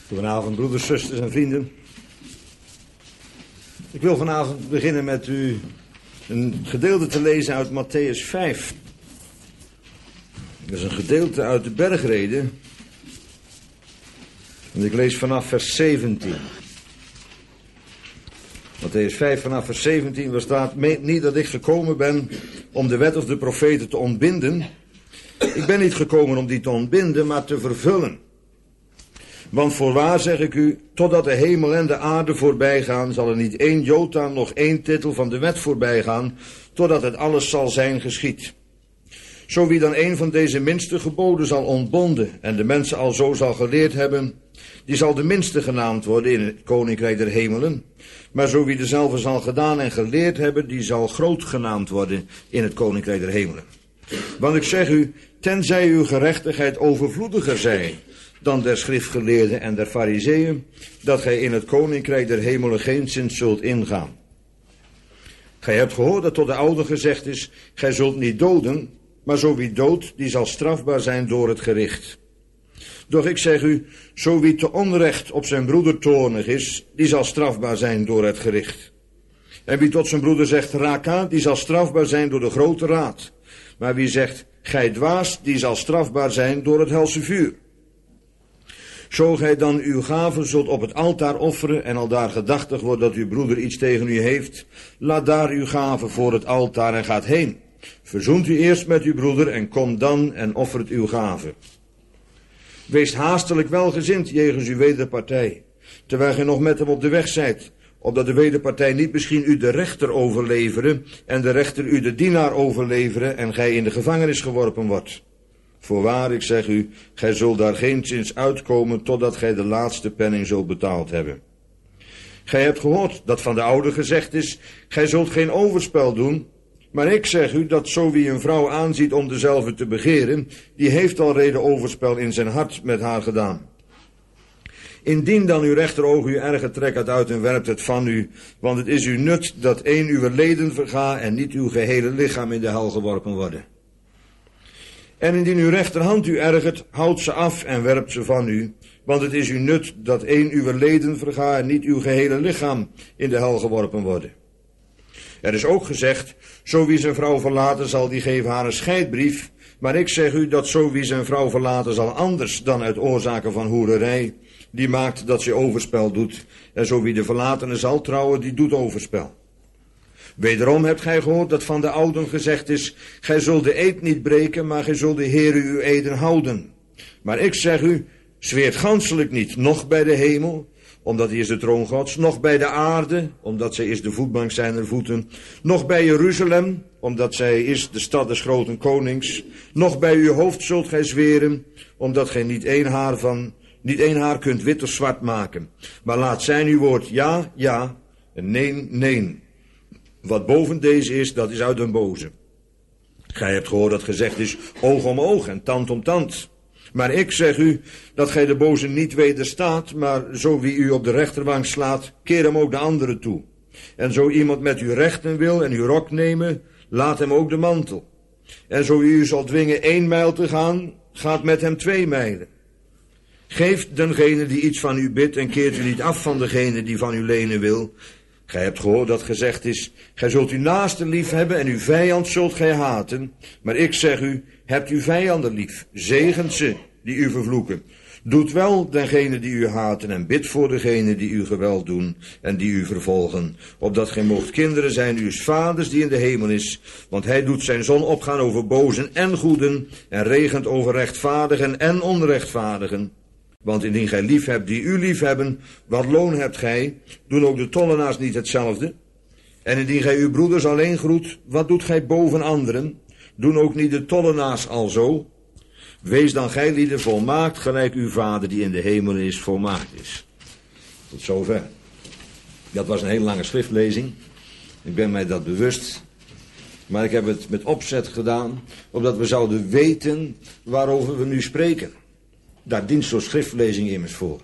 Goedenavond, broeders, zusters en vrienden. Ik wil vanavond beginnen met u een gedeelte te lezen uit Mattheüs 5. Dat is een gedeelte uit de bergreden. En ik lees vanaf vers 17. Mattheüs 5 vanaf vers 17, waar staat: meent niet dat ik gekomen ben om de wet of de profeten te ontbinden. Ik ben niet gekomen om die te ontbinden, maar te vervullen. Want voorwaar zeg ik u, totdat de hemel en de aarde voorbij gaan, zal er niet één jota, nog één titel van de wet voorbij gaan, totdat het alles zal zijn geschied. Zo wie dan een van deze minste geboden zal ontbonden en de mensen al zo zal geleerd hebben, die zal de minste genaamd worden in het koninkrijk der hemelen. Maar zo wie dezelfde zal gedaan en geleerd hebben, die zal groot genaamd worden in het koninkrijk der hemelen. Want ik zeg u, tenzij uw gerechtigheid overvloediger zij dan der schriftgeleerden en der farizeeën, dat gij in het koninkrijk der hemelen geenszins zult ingaan. Gij hebt gehoord dat tot de ouden gezegd is, gij zult niet doden, maar zo wie doodt, die zal strafbaar zijn door het gericht. Doch ik zeg u, zo wie te onrecht op zijn broeder toornig is, die zal strafbaar zijn door het gericht. En wie tot zijn broeder zegt, raka, die zal strafbaar zijn door de grote raad. Maar wie zegt, gij dwaas, die zal strafbaar zijn door het helse vuur. Zo gij dan uw gaven zult op het altaar offeren en aldaar gedachtig wordt dat uw broeder iets tegen u heeft, laat daar uw gaven voor het altaar en gaat heen. Verzoent u eerst met uw broeder en kom dan en offert uw gaven. Wees haastelijk welgezind jegens uw wederpartij, terwijl gij nog met hem op de weg zijt, opdat de wederpartij niet misschien u de rechter overleveren en de rechter u de dienaar overleveren en gij in de gevangenis geworpen wordt. Voorwaar, ik zeg u, gij zult daar geenszins uitkomen totdat gij de laatste penning zult betaald hebben. Gij hebt gehoord dat van de ouden gezegd is, gij zult geen overspel doen. Maar ik zeg u dat zo wie een vrouw aanziet om dezelfde te begeren, die heeft al reden overspel in zijn hart met haar gedaan. Indien dan uw rechteroog u erger trekt uit en werpt het van u, want het is u nut dat één uw leden verga en niet uw gehele lichaam in de hel geworpen worden. En indien uw rechterhand u ergert, houd ze af en werpt ze van u, want het is u nut dat één uw leden verga en niet uw gehele lichaam in de hel geworpen worden. Er is ook gezegd, zo wie zijn vrouw verlaten zal, die geven haar een scheidbrief, maar ik zeg u dat zo wie zijn vrouw verlaten zal anders dan uit oorzaken van hoererij, die maakt dat ze overspel doet, en zo wie de verlatene zal trouwen, die doet overspel. Wederom hebt gij gehoord dat van de ouden gezegd is, gij zult de eed niet breken, maar gij zult de Heere uw eden houden. Maar ik zeg u, zweert ganselijk niet, noch bij de hemel, omdat hij is de troon Gods, noch bij de aarde, omdat zij is de voetbank zijner voeten, noch bij Jeruzalem, omdat zij is de stad des groten konings, noch bij uw hoofd zult gij zweren, omdat gij niet één haar kunt wit of zwart maken. Maar laat zijn uw woord ja, ja, en nee, nee. Wat boven deze is, dat is uit den boze. Gij hebt gehoord dat gezegd is, oog om oog en tand om tand. Maar ik zeg u, dat gij de boze niet wederstaat, maar zo wie u op de rechterwang slaat, keer hem ook de andere toe. En zo iemand met u rechten wil en uw rok nemen, laat hem ook de mantel. En zo u zal dwingen 1 mijl te gaan, gaat met hem 2 mijlen. Geeft dengene die iets van u bidt en keert u niet af van degene die van u lenen wil. Gij hebt gehoord dat gezegd is, gij zult uw naaste lief hebben en uw vijand zult gij haten. Maar ik zeg u, hebt uw vijanden lief, zegent ze die u vervloeken. Doet wel dengene die u haten en bid voor degene die u geweld doen en die u vervolgen. Opdat gij moogt kinderen zijn uws vaders die in de hemel is. Want hij doet zijn zon opgaan over bozen en goeden en regent over rechtvaardigen en onrechtvaardigen. Want indien gij lief hebt die u lief hebben, wat loon hebt gij? Doen ook de tollenaars niet hetzelfde? En indien gij uw broeders alleen groet, wat doet gij boven anderen? Doen ook niet de tollenaars alzo? Wees dan gij lieden volmaakt, gelijk uw vader die in de hemel is, volmaakt is. Tot zover. Dat was een hele lange schriftlezing. Ik ben mij dat bewust. Maar ik heb het met opzet gedaan, opdat we zouden weten waarover we nu spreken. Daar dient zo'n schriftlezing immers voor.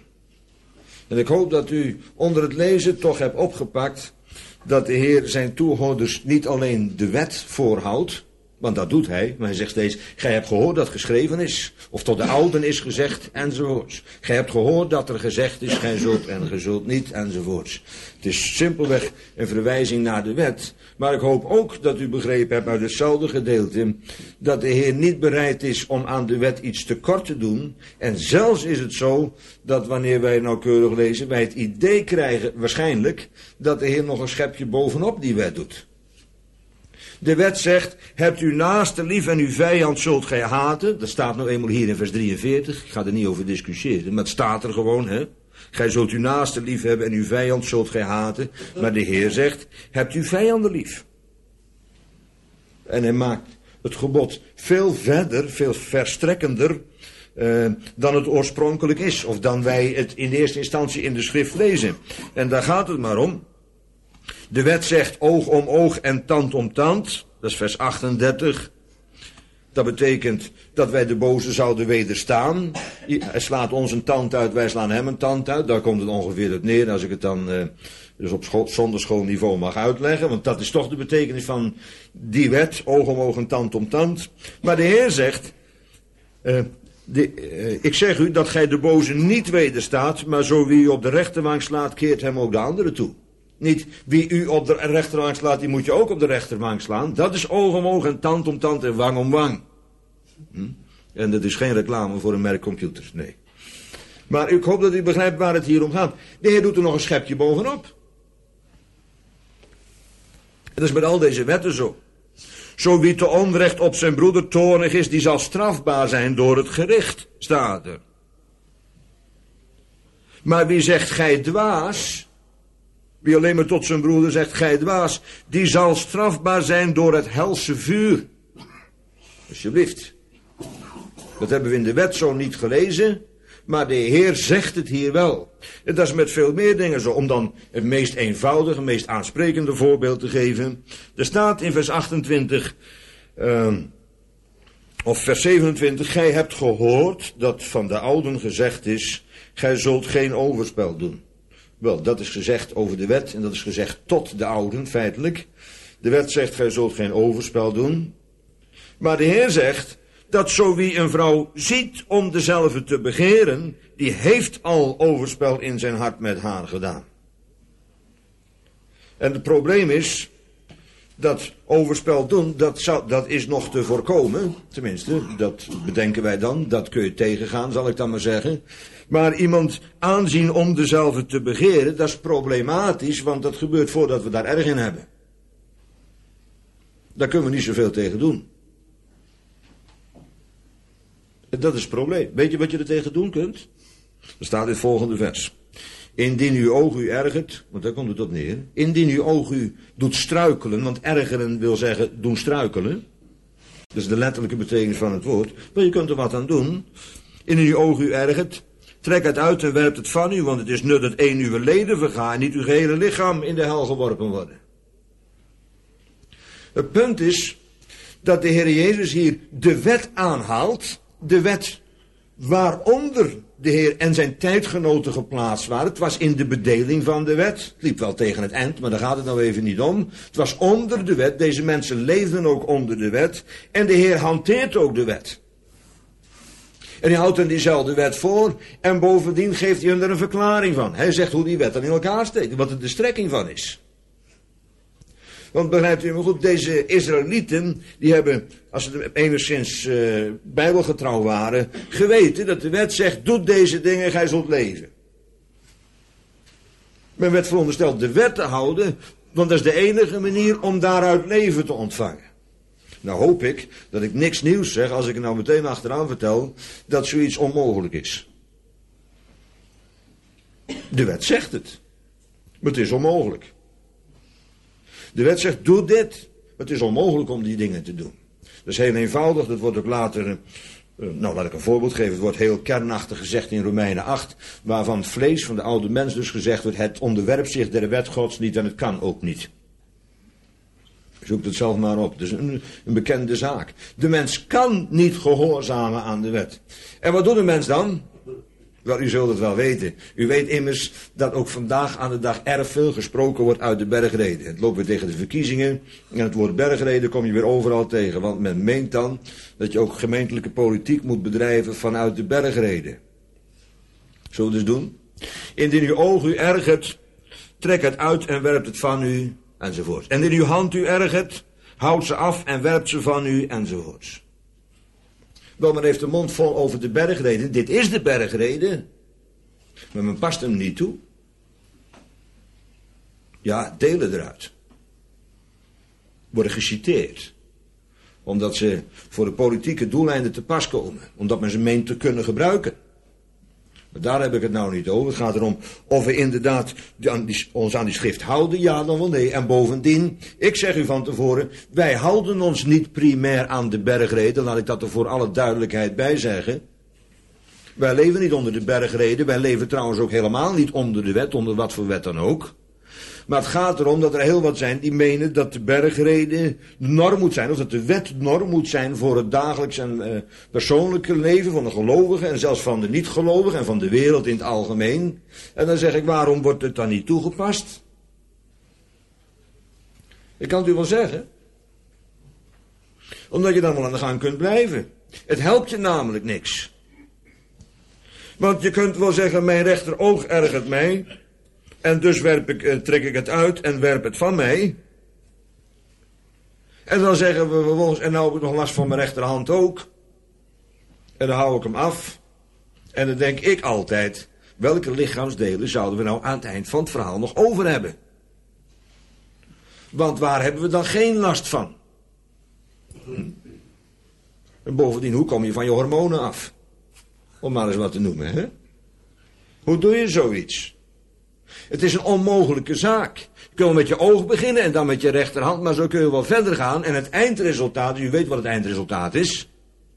En ik hoop dat u onder het lezen toch hebt opgepakt dat de Heer zijn toehoorders niet alleen de wet voorhoudt, Want dat doet hij, maar hij zegt steeds, gij hebt gehoord dat geschreven is, of tot de ouden is gezegd, enzovoorts. Gij hebt gehoord dat er gezegd is, gij zult en gij zult niet, enzovoorts. Het is simpelweg een verwijzing naar de wet, maar ik hoop ook dat u begrepen hebt uit hetzelfde gedeelte, dat de Heer niet bereid is om aan de wet iets tekort te doen. En zelfs is het zo, dat wanneer wij nauwkeurig lezen, wij het idee krijgen, waarschijnlijk, dat de Heer nog een schepje bovenop die wet doet. De wet zegt, hebt uw naaste lief en uw vijand zult gij haten. Dat staat nou eenmaal hier in vers 43. Ik ga er niet over discussiëren, maar het staat er gewoon, hè. Gij zult uw naaste lief hebben en uw vijand zult gij haten. Maar de Heer zegt, hebt uw vijanden lief. En hij maakt het gebod veel verder, veel verstrekkender dan het oorspronkelijk is. Of dan wij het in eerste instantie in de schrift lezen. En daar gaat het maar om. De wet zegt oog om oog en tand om tand. Dat is vers 38. Dat betekent dat wij de boze zouden wederstaan. Hij slaat ons een tand uit, wij slaan hem een tand uit. Daar komt het ongeveer op neer, als ik het dan dus op zonderschoolniveau mag uitleggen. Want dat is toch de betekenis van die wet, oog om oog en tand om tand. Maar de Heer zegt, ik zeg u dat gij de boze niet wederstaat, maar zo wie u op de rechterwang slaat, keert hem ook de andere toe. Niet wie u op de rechterwang slaat, die moet je ook op de rechterwang slaan. Dat is oog om oog en tand om tand en wang om wang. En dat is geen reclame voor een merk computers, nee. Maar ik hoop dat u begrijpt waar het hier om gaat. De Heer doet er nog een schepje bovenop. En dat is met al deze wetten zo. Zo wie te onrecht op zijn broeder toornig is, die zal strafbaar zijn door het gericht, staat er. Maar wie zegt gij dwaas, wie alleen maar tot zijn broeder zegt, gij dwaas, die zal strafbaar zijn door het helse vuur. Alsjeblieft. Dat hebben we in de wet zo niet gelezen, maar de Heer zegt het hier wel. En dat is met veel meer dingen zo, om dan het meest eenvoudige, meest aansprekende voorbeeld te geven. Er staat in vers 28, of vers 27, gij hebt gehoord dat van de ouden gezegd is, gij zult geen overspel doen. Wel, dat is gezegd over de wet en dat is gezegd tot de ouden, feitelijk. De wet zegt, gij zult geen overspel doen. Maar de Heer zegt, dat zo wie een vrouw ziet om dezelfde te begeren, die heeft al overspel in zijn hart met haar gedaan. En het probleem is, dat overspel doen, dat is nog te voorkomen. Tenminste, dat bedenken wij dan. Dat kun je tegengaan, zal ik dan maar zeggen. Maar iemand aanzien om dezelfde te begeren, dat is problematisch, want dat gebeurt voordat we daar erg in hebben. Daar kunnen we niet zoveel tegen doen. Dat is het probleem. Weet je wat je er tegen doen kunt? Er staat in het volgende vers. Indien uw oog u ergert, want daar komt het op neer. Indien uw oog u doet struikelen, want ergeren wil zeggen doen struikelen. Dat is de letterlijke betekenis van het woord. Maar je kunt er wat aan doen. Indien uw oog u ergert, trek het uit en werpt het van u, want het is nut dat één uw leden vergaan en niet uw gehele lichaam in de hel geworpen worden. Het punt is dat de Heer Jezus hier de wet aanhaalt, de wet waaronder de Heer en zijn tijdgenoten geplaatst waren. Het was in de bedeling van de wet. Het liep wel tegen het eind, maar daar gaat het nou even niet om. Het was onder de wet. Deze mensen leefden ook onder de wet. En de Heer hanteert ook de wet. En hij houdt hen diezelfde wet voor. En bovendien geeft hij hen er een verklaring van. Hij zegt hoe die wet dan in elkaar steekt. Wat er de strekking van is. Want begrijpt u me goed, deze Israëlieten, die hebben, als ze enigszins bijbelgetrouw waren, geweten dat de wet zegt, doe deze dingen, gij zult leven. Men werd verondersteld de wet te houden, want dat is de enige manier om daaruit leven te ontvangen. Nou hoop ik dat ik niks nieuws zeg als ik er nou meteen achteraan vertel dat zoiets onmogelijk is. De wet zegt het, maar het is onmogelijk. De wet zegt, doe dit. Het is onmogelijk om die dingen te doen. Dat is heel eenvoudig. Dat wordt ook later, laat ik een voorbeeld geven. Het wordt heel kernachtig gezegd in Romeinen 8. Waarvan het vlees van de oude mens dus gezegd wordt, het onderwerpt zich der wet Gods niet en het kan ook niet. Zoek het zelf maar op. Dat is een bekende zaak. De mens kan niet gehoorzamen aan de wet. En wat doet de mens dan? Wel, u zult het wel weten. U weet immers dat ook vandaag aan de dag erg veel gesproken wordt uit de bergreden. Het loopt weer tegen de verkiezingen en het woord bergreden kom je weer overal tegen. Want men meent dan dat je ook gemeentelijke politiek moet bedrijven vanuit de bergreden. Zullen we dus doen? Indien uw oog u ergert, trek het uit en werpt het van u, enzovoort. En indien uw hand u ergert, houd ze af en werpt ze van u, enzovoort. Wel, men heeft de mond vol over de bergreden. Dit is de bergreden. Maar men past hem niet toe. Ja, delen eruit. Worden geciteerd. Omdat ze voor de politieke doeleinden te pas komen. Omdat men ze meent te kunnen gebruiken. Maar daar heb ik het nou niet over. Het gaat erom of we inderdaad ons aan die schrift houden. Ja, dan wel nee. En bovendien, ik zeg u van tevoren, wij houden ons niet primair aan de bergreden. Laat ik dat er voor alle duidelijkheid bij zeggen. Wij leven niet onder de bergreden. Wij leven trouwens ook helemaal niet onder de wet, onder wat voor wet dan ook. Maar het gaat erom dat er heel wat zijn die menen dat de bergreden de norm moet zijn. Of dat de wet de norm moet zijn voor het dagelijks en persoonlijke leven van de gelovigen. En zelfs van de niet-gelovigen en van de wereld in het algemeen. En dan zeg ik, waarom wordt het dan niet toegepast? Ik kan het u wel zeggen. Omdat je dan wel aan de gang kunt blijven. Het helpt je namelijk niks. Want je kunt wel zeggen, mijn rechteroog ergert mij. En dus trek ik het uit en werp het van mij. En dan zeggen we vervolgens, en nou heb ik nog last van mijn rechterhand ook. En dan hou ik hem af. En dan denk ik altijd, welke lichaamsdelen zouden we nou aan het eind van het verhaal nog over hebben? Want waar hebben we dan geen last van? En bovendien, hoe kom je van je hormonen af? Om maar eens wat te noemen, hè? Hoe doe je zoiets? Het is een onmogelijke zaak. Je kunt met je oog beginnen en dan met je rechterhand, maar zo kun je wel verder gaan. En het eindresultaat, u weet wat het eindresultaat is.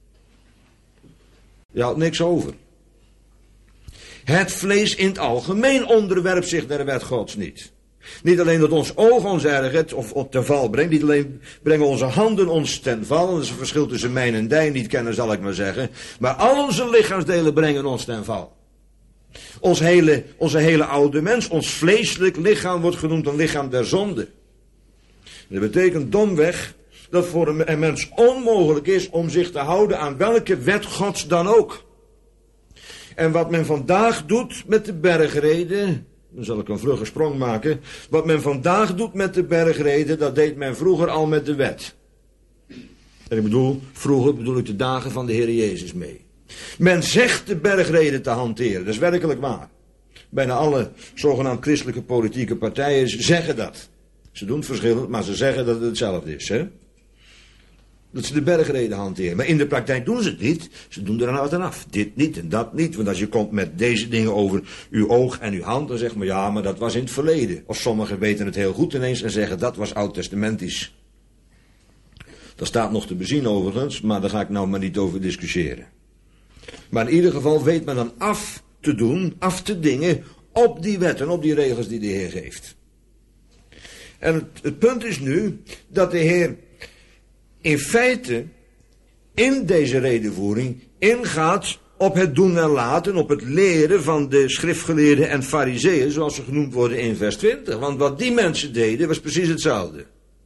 Je houdt niks over. Het vlees in het algemeen onderwerpt zich der wet Gods niet. Niet alleen dat ons oog ons ergert of ten val brengt. Niet alleen brengen onze handen ons ten val. Dat is een verschil tussen mijn en dij niet kennen, zal ik maar zeggen. Maar al onze lichaamsdelen brengen ons ten val. Onze hele oude mens, ons vleeselijk lichaam wordt genoemd een lichaam der zonde. Dat betekent domweg dat voor een mens onmogelijk is om zich te houden aan welke wet Gods dan ook. En wat men vandaag doet met de bergreden, dan zal ik een vlugge sprong maken. Wat men vandaag doet met de bergreden, dat deed men vroeger al met de wet. En vroeger bedoel ik de dagen van de Heer Jezus mee. Men zegt de bergreden te hanteren, dat is werkelijk waar. Bijna alle zogenaamd christelijke politieke partijen zeggen dat. Ze doen het verschillend, maar ze zeggen dat het hetzelfde is, hè? Dat ze de bergreden hanteren. Maar in de praktijk doen ze het niet. Ze doen er een uit en af. Dit niet en dat niet. Want als je komt met deze dingen over uw oog en uw hand, dan zeg maar ja, maar dat was in het verleden. Of sommigen weten het heel goed ineens en zeggen dat was oud-testamentisch. Dat staat nog te bezien overigens, maar daar ga ik nou maar niet over discussiëren. Maar in ieder geval weet men dan af te dingen op die wetten, op die regels die de Heer geeft. En het punt is nu dat de Heer in feite in deze redevoering ingaat op het doen en laten, op het leren van de schriftgeleerden en farizeeën, zoals ze genoemd worden in vers 20. Want wat die mensen deden was precies hetzelfde.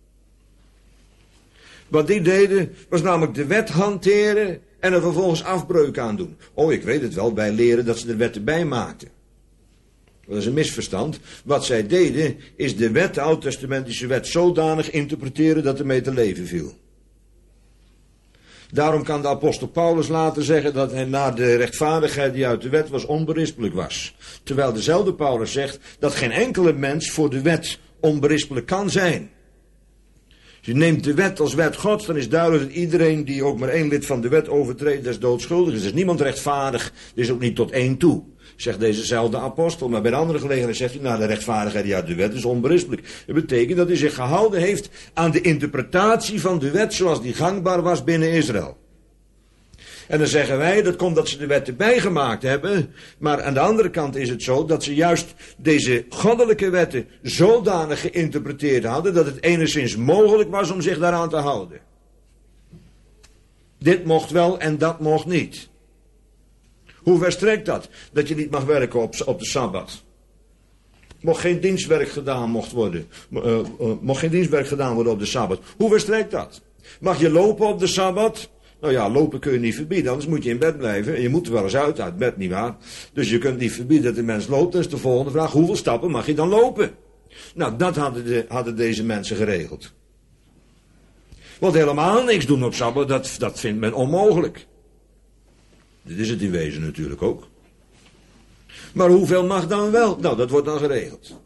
Wat die deden was namelijk de wet hanteren en er vervolgens afbreuk aan doen. Oh, ik weet het wel, bij leren dat ze de wet erbij maakten. Dat is een misverstand. Wat zij deden is de wet, de oud-testamentische wet, zodanig interpreteren dat ermee te leven viel. Daarom kan de apostel Paulus later zeggen dat hij na de rechtvaardigheid die uit de wet was onberispelijk was. Terwijl dezelfde Paulus zegt dat geen enkele mens voor de wet onberispelijk kan zijn. Als je neemt de wet als wet Gods, dan is duidelijk dat iedereen die ook maar 1 lid van de wet overtreedt, dat is doodschuldig is. Er is niemand rechtvaardig, er is ook niet tot 1 toe. Zegt dezezelfde apostel, maar bij de andere gelegenheid zegt hij, nou, de rechtvaardigheid die uit de wet is onberispelijk. Dat betekent dat hij zich gehouden heeft aan de interpretatie van de wet zoals die gangbaar was binnen Israël. En dan zeggen wij, dat komt dat ze de wet erbij gemaakt hebben, maar aan de andere kant is het zo dat ze juist deze goddelijke wetten zodanig geïnterpreteerd hadden dat het enigszins mogelijk was om zich daaraan te houden. Dit mocht wel en dat mocht niet. Hoe ver strekt dat? Dat je niet mag werken op de Sabbat. Mocht geen dienstwerk gedaan mocht geen dienstwerk gedaan worden op de Sabbat. Hoe ver strekt dat? Mag je lopen op de Sabbat? Nou ja, lopen kun je niet verbieden, anders moet je in bed blijven. En je moet er wel eens uit bed, nietwaar? Dus je kunt niet verbieden dat de mens loopt. Dat is de volgende vraag. Hoeveel stappen mag je dan lopen? Nou, dat hadden deze mensen geregeld. Want helemaal niks doen op Sabbat, dat vindt men onmogelijk. Dit is het in wezen natuurlijk ook. Maar hoeveel mag dan wel? Nou, dat wordt dan geregeld.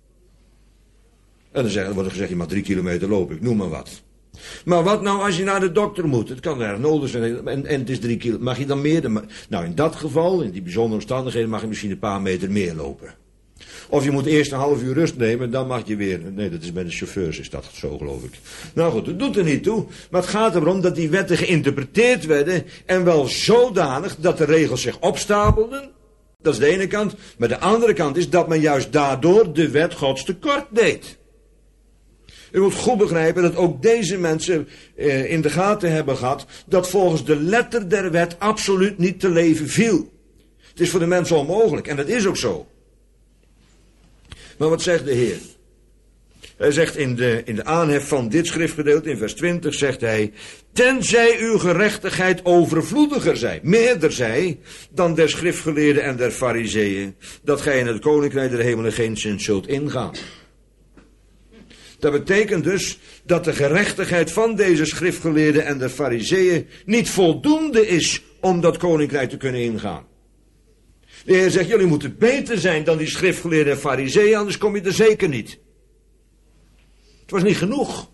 En dan wordt er gezegd, je mag 3 kilometer lopen, ik noem maar wat. Maar wat nou als je naar de dokter moet? Het kan erg nodig zijn en het is 3 kilometer. Mag je dan meer? Nou, in dat geval, in die bijzondere omstandigheden, mag je misschien een paar meter meer lopen. Of je moet eerst een half uur rust nemen en dan mag je weer. Nee, dat is bij de chauffeurs, is dat zo, geloof ik. Nou goed, dat doet er niet toe. Maar het gaat erom dat die wetten geïnterpreteerd werden en wel zodanig dat de regels zich opstapelden. Dat is de ene kant. Maar de andere kant is dat men juist daardoor de wet Gods tekort deed. U moet goed begrijpen dat ook deze mensen in de gaten hebben gehad dat volgens de letter der wet absoluut niet te leven viel. Het is voor de mensen onmogelijk en dat is ook zo. Maar wat zegt de Heer? Hij zegt in de aanhef van dit schriftgedeelte, in vers 20, zegt hij: tenzij uw gerechtigheid overvloediger zij, meerder zij, dan der schriftgeleerden en der farizeeën, dat gij in het koninkrijk der hemelen geen zin zult ingaan. Dat betekent dus dat de gerechtigheid van deze schriftgeleerden en der farizeeën niet voldoende is om dat koninkrijk te kunnen ingaan. De Heer zegt, jullie moeten beter zijn dan die schriftgeleerden en farizeeën, anders kom je er zeker niet. Het was niet genoeg.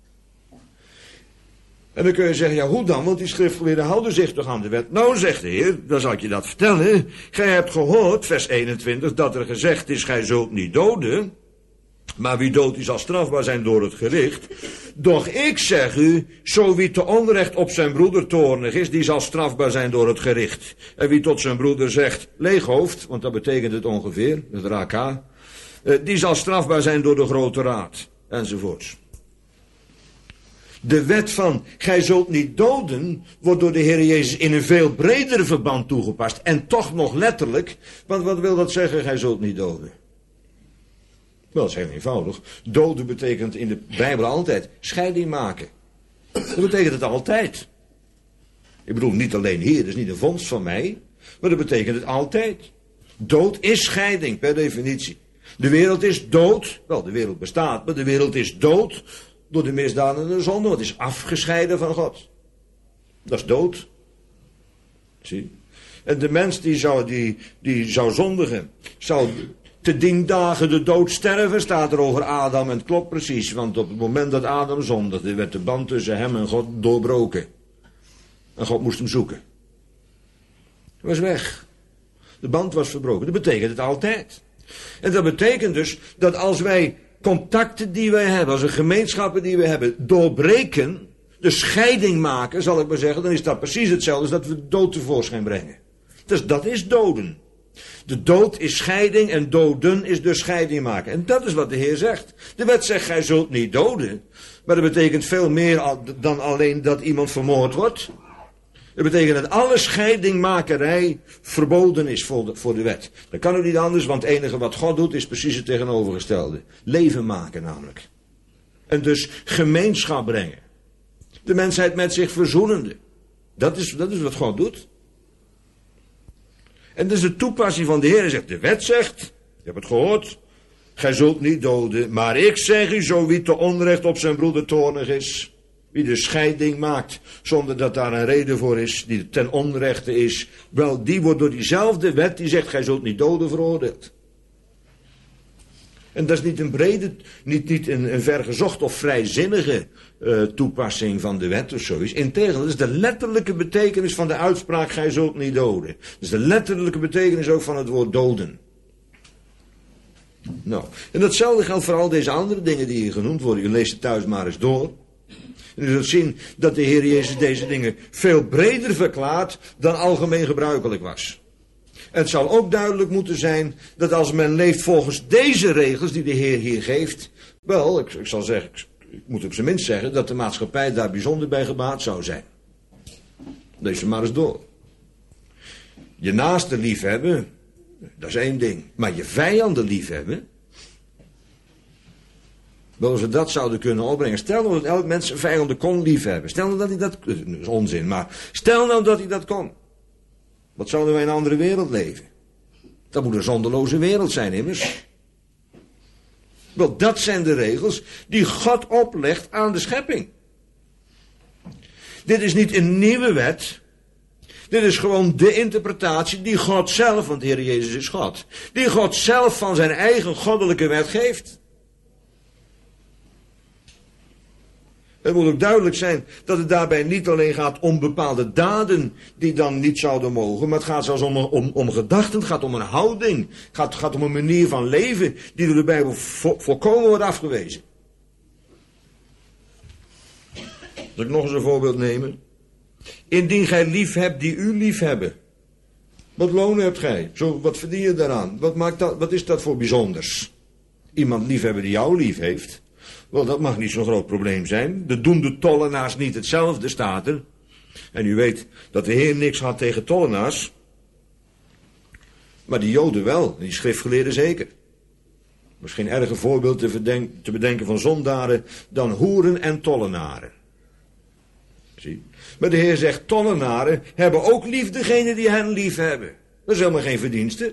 En dan kun je zeggen, ja hoe dan? Want die schriftgeleerden houden zich toch aan de wet. Nou, zegt de Heer, dan zal ik je dat vertellen. Gij hebt gehoord, vers 21, dat er gezegd is, gij zult niet doden. Maar wie doodt, die zal strafbaar zijn door het gericht. Doch ik zeg u, zo wie te onrecht op zijn broeder toornig is, die zal strafbaar zijn door het gericht. En wie tot zijn broeder zegt, leeghoofd, want dat betekent het ongeveer, het raka, die zal strafbaar zijn door de grote raad, enzovoorts. De wet van, gij zult niet doden, wordt door de Heer Jezus in een veel breder verband toegepast. En toch nog letterlijk, want wat wil dat zeggen, gij zult niet doden? Wel, dat is heel eenvoudig. Doden betekent in de Bijbel altijd scheiding maken. Dat betekent het altijd. Ik bedoel, niet alleen hier, dat is niet een vondst van mij, maar dat betekent het altijd. Dood is scheiding, per definitie. De wereld is dood. Wel, de wereld bestaat, maar de wereld is dood door de misdaden en de zonde. Het is afgescheiden van God. Dat is dood. Zie. En de mens die zou zondigen, zou te dien dagen de dood sterven, staat er over Adam. En het klopt precies, want op het moment dat Adam zondigde, werd de band tussen hem en God doorbroken. En God moest hem zoeken. Hij was weg. De band was verbroken. Dat betekent het altijd. En dat betekent dus dat als wij contacten die wij hebben, als we gemeenschappen die we hebben, doorbreken, de scheiding maken, zal ik maar zeggen, dan is dat precies hetzelfde als dat we de dood tevoorschijn brengen. Dus dat is doden. De dood is scheiding en doden is dus scheiding maken. En dat is wat de Heer zegt. De wet zegt, gij zult niet doden. Maar dat betekent veel meer dan alleen dat iemand vermoord wordt. Dat betekent dat alle scheidingmakerij verboden is voor de wet. Dat kan ook niet anders, want het enige wat God doet is precies het tegenovergestelde. Leven maken namelijk. En dus gemeenschap brengen. De mensheid met zich verzoenende. Dat is wat God doet. En dat is de toepassing van de Heer. Hij zegt, de wet zegt, je hebt het gehoord, gij zult niet doden. Maar ik zeg u, zo wie te onrecht op zijn broeder toornig is, wie de scheiding maakt, zonder dat daar een reden voor is, die ten onrechte is, wel, die wordt door diezelfde wet, die zegt, gij zult niet doden, veroordeeld. En dat is niet een brede, niet een vergezocht of vrijzinnige toepassing van de wet of zoiets. Integendeel, dat is de letterlijke betekenis van de uitspraak, gij zult niet doden. Dat is de letterlijke betekenis ook van het woord doden. Nou, en datzelfde geldt voor al deze andere dingen die hier genoemd worden. U leest het thuis maar eens door. En u zult zien dat de Heer Jezus deze dingen veel breder verklaart dan algemeen gebruikelijk was. Het zal ook duidelijk moeten zijn dat als men leeft volgens deze regels die de Heer hier geeft, wel, ik zal zeggen, ik moet op zijn minst zeggen dat de maatschappij daar bijzonder bij gebaat zou zijn. Lees ze maar eens door. Je naaste liefhebben, dat is één ding. Maar je vijanden liefhebben, wel als we dat zouden kunnen opbrengen. Stel nou dat elk mens zijn vijanden kon liefhebben. Stel nou dat hij dat, dat is onzin, maar stel nou dat hij dat kon. Wat zouden wij in een andere wereld leven? Dat moet een zonderloze wereld zijn, immers. Wel, dat zijn de regels die God oplegt aan de schepping. Dit is niet een nieuwe wet. Dit is gewoon de interpretatie die God zelf, want de Heer Jezus is God, die God zelf van zijn eigen goddelijke wet geeft. Het moet ook duidelijk zijn dat het daarbij niet alleen gaat om bepaalde daden die dan niet zouden mogen, maar het gaat zelfs om gedachten, het gaat om een houding, het gaat om een manier van leven die door de Bijbel volkomen wordt afgewezen. Zal ik nog eens een voorbeeld nemen? Indien gij lief hebt die u lief hebben. Wat loon hebt gij? Zo, wat verdien je daaraan? Wat is dat voor bijzonders? Iemand lief hebben die jou lief heeft. Wel, dat mag niet zo'n groot probleem zijn. Dat doen de tollenaars niet hetzelfde, staat er. En u weet dat de Heer niks had tegen tollenaars. Maar die Joden wel, en die schriftgeleerden zeker. Er is geen erger voorbeeld te bedenken van zondaren dan hoeren en tollenaren. Zie? Maar de Heer zegt, tollenaren hebben ook lief degene die hen lief hebben. Dat is helemaal geen verdienste.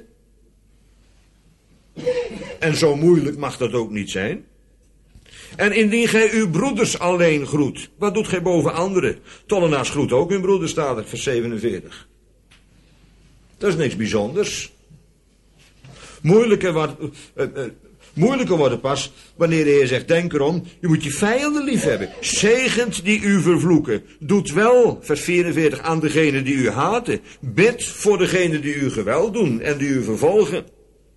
En zo moeilijk mag dat ook niet zijn. En indien gij uw broeders alleen groet, wat doet gij boven anderen? Tollenaars groet ook hun broeders, staat er, vers 47. Dat is niks bijzonders. Moeilijker wordt het pas wanneer de Heer zegt, denk erom, je moet je vijanden lief hebben. Zegent die u vervloeken. Doet wel, vers 44, aan degenen die u haten. Bid voor degenen die u geweld doen en die u vervolgen.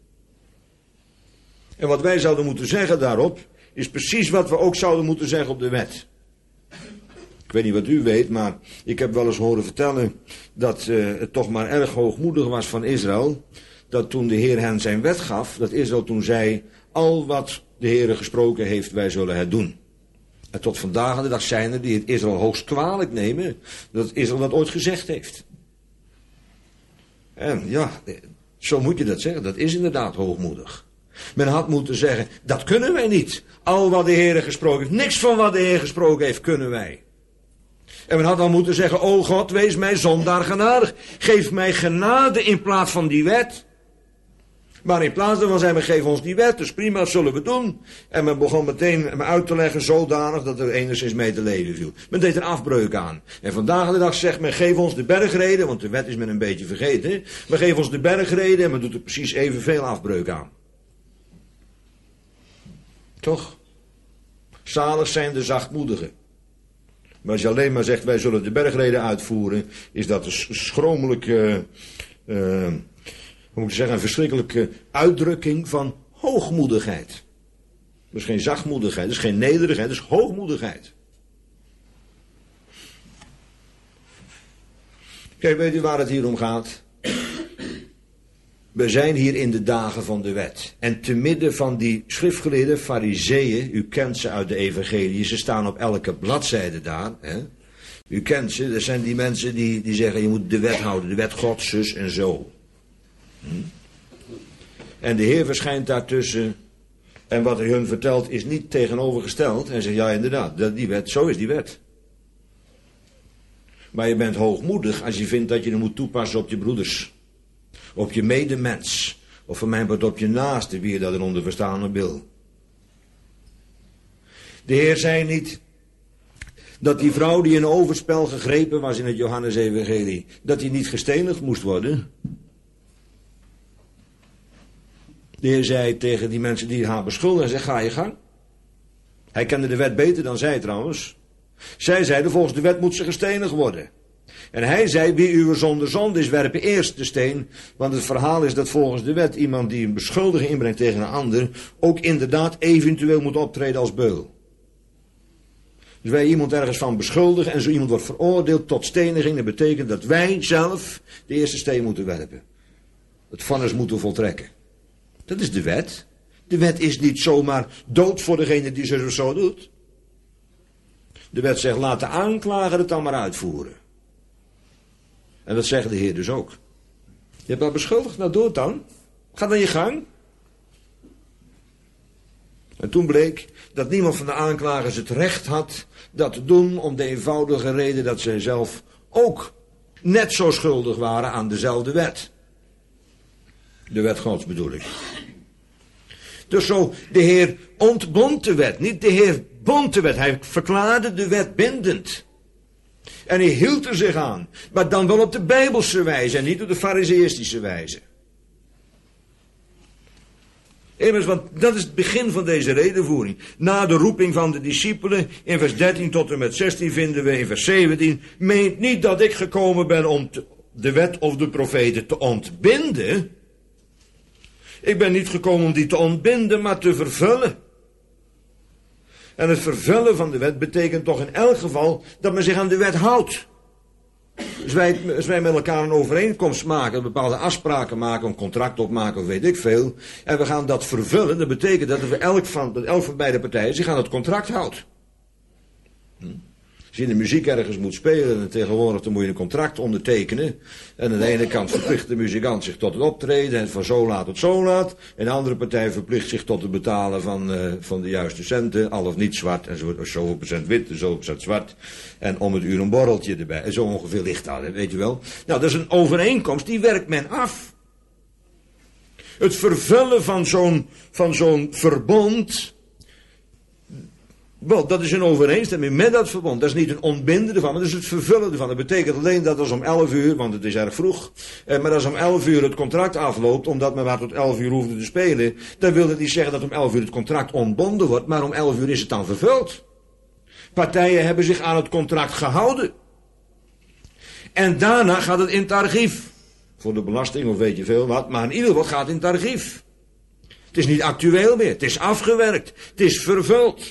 En wat wij zouden moeten zeggen daarop, is precies wat we ook zouden moeten zeggen op de wet. Ik weet niet wat u weet, maar ik heb wel eens horen vertellen dat het toch maar erg hoogmoedig was van Israël, dat toen de Heer hen zijn wet gaf, dat Israël toen zei, al wat de Heer gesproken heeft, wij zullen het doen. En tot vandaag aan de dag zijn er die het Israël hoogst kwalijk nemen, dat Israël dat ooit gezegd heeft. En ja, zo moet je dat zeggen, dat is inderdaad hoogmoedig. Men had moeten zeggen, dat kunnen wij niet. Al wat de Heer gesproken heeft, niks van wat de Heer gesproken heeft, kunnen wij. En men had dan moeten zeggen, o God, wees mij zondaar genadig. Geef mij genade in plaats van die wet. Maar in plaats daarvan zei men, geef ons die wet, dus prima, dat zullen we doen. En men begon meteen me uit te leggen zodanig dat er enigszins mee te leven viel. Men deed er afbreuk aan. En vandaag aan de dag zegt men, geef ons de bergreden, want de wet is men een beetje vergeten. Maar geef ons de bergreden en men doet er precies evenveel afbreuk aan. Toch? Zalig zijn de zachtmoedigen. Maar als je alleen maar zegt, wij zullen de bergreden uitvoeren, is dat een schromelijke, hoe moet ik zeggen, een verschrikkelijke uitdrukking van hoogmoedigheid. Dat is geen zachtmoedigheid, dat is geen nederigheid, dat is hoogmoedigheid. Kijk, weet u waar het hier om gaat? We zijn hier in de dagen van de wet. En te midden van die schriftgeleerde fariseeën, u kent ze uit de evangelie, ze staan op elke bladzijde daar. Hè? U kent ze, dat zijn die mensen die zeggen, je moet de wet houden, de wet God, zus en zo. En de Heer verschijnt daartussen. En wat hij hun vertelt is niet tegenovergesteld. Hij zegt, ja inderdaad, die wet, zo is die wet. Maar je bent hoogmoedig als je vindt dat je hem moet toepassen op je broeders. Op je medemens. Of voor mij wordt op je naaste, wie je dat eronder verstaan wil. De Heer zei niet dat die vrouw die in overspel gegrepen was in het Johannes-evangelie, dat die niet gestenigd moest worden. De Heer zei tegen die mensen die haar beschuldigen, hij zei, ga je gang. Hij kende de wet beter dan zij trouwens. Zij zeiden, volgens de wet moet ze gestenigd worden. En hij zei, wie uw zonder zonde is, werpen eerst de steen. Want het verhaal is dat volgens de wet iemand die een beschuldiging inbrengt tegen een ander, ook inderdaad eventueel moet optreden als beul. Dus wij iemand ergens van beschuldigen en zo iemand wordt veroordeeld tot steniging, dat betekent dat wij zelf de eerste steen moeten werpen. Het vonnis moeten voltrekken. Dat is de wet. De wet is niet zomaar dood voor degene die zo doet. De wet zegt, laat de aanklager het dan maar uitvoeren. En dat zegt de Heer dus ook. Je hebt wel beschuldigd, nou doe het dan. Ga dan je gang. En toen bleek dat niemand van de aanklagers het recht had dat te doen om de eenvoudige reden dat zij zelf ook net zo schuldig waren aan dezelfde wet. De wet Gods bedoel ik. Dus zo, de Heer ontbond de wet, niet de Heer bond de wet. Hij verklaarde de wet bindend. En hij hield er zich aan, maar dan wel op de Bijbelse wijze en niet op de fariseïstische wijze. Immers, want dat is het begin van deze redevoering. Na de roeping van de discipelen, in vers 13 tot en met 16 vinden we in vers 17... meent niet dat ik gekomen ben om de wet of de profeten te ontbinden. Ik ben niet gekomen om die te ontbinden, maar te vervullen. En het vervullen van de wet betekent toch in elk geval dat men zich aan de wet houdt. Als wij met elkaar een overeenkomst maken, bepaalde afspraken maken, een contract opmaken of weet ik veel, en we gaan dat vervullen, dat betekent dat elk van beide partijen zich aan het contract houdt. Als je in de muziek ergens moet spelen, en tegenwoordig dan moet je een contract ondertekenen. En aan de ene kant verplicht de muzikant zich tot het optreden, en van zo laat tot zo laat. En de andere partij verplicht zich tot het betalen van de juiste centen, al of niet zwart, en zoveel procent wit, en zoveel procent zwart. En om het uur een borreltje erbij, en zo ongeveer ligt dat, weet je wel. Nou, dat is een overeenkomst, die werkt men af. Het vervullen van zo'n verbond, wel, dat is een overeenstemming met dat verbond. Dat is niet een ontbinden ervan, maar dat is het vervullen ervan. Dat betekent alleen dat als om 11 uur, want het is erg vroeg, maar als om 11 uur het contract afloopt, omdat men maar tot 11 uur hoefde te spelen, dan wil het niet zeggen dat om 11 uur het contract ontbonden wordt, maar om 11 uur is het dan vervuld. Partijen hebben zich aan het contract gehouden. En daarna gaat het in het archief. Voor de belasting of weet je veel wat, maar in ieder geval gaat het in het archief. Het is niet actueel meer, het is afgewerkt, het is vervuld.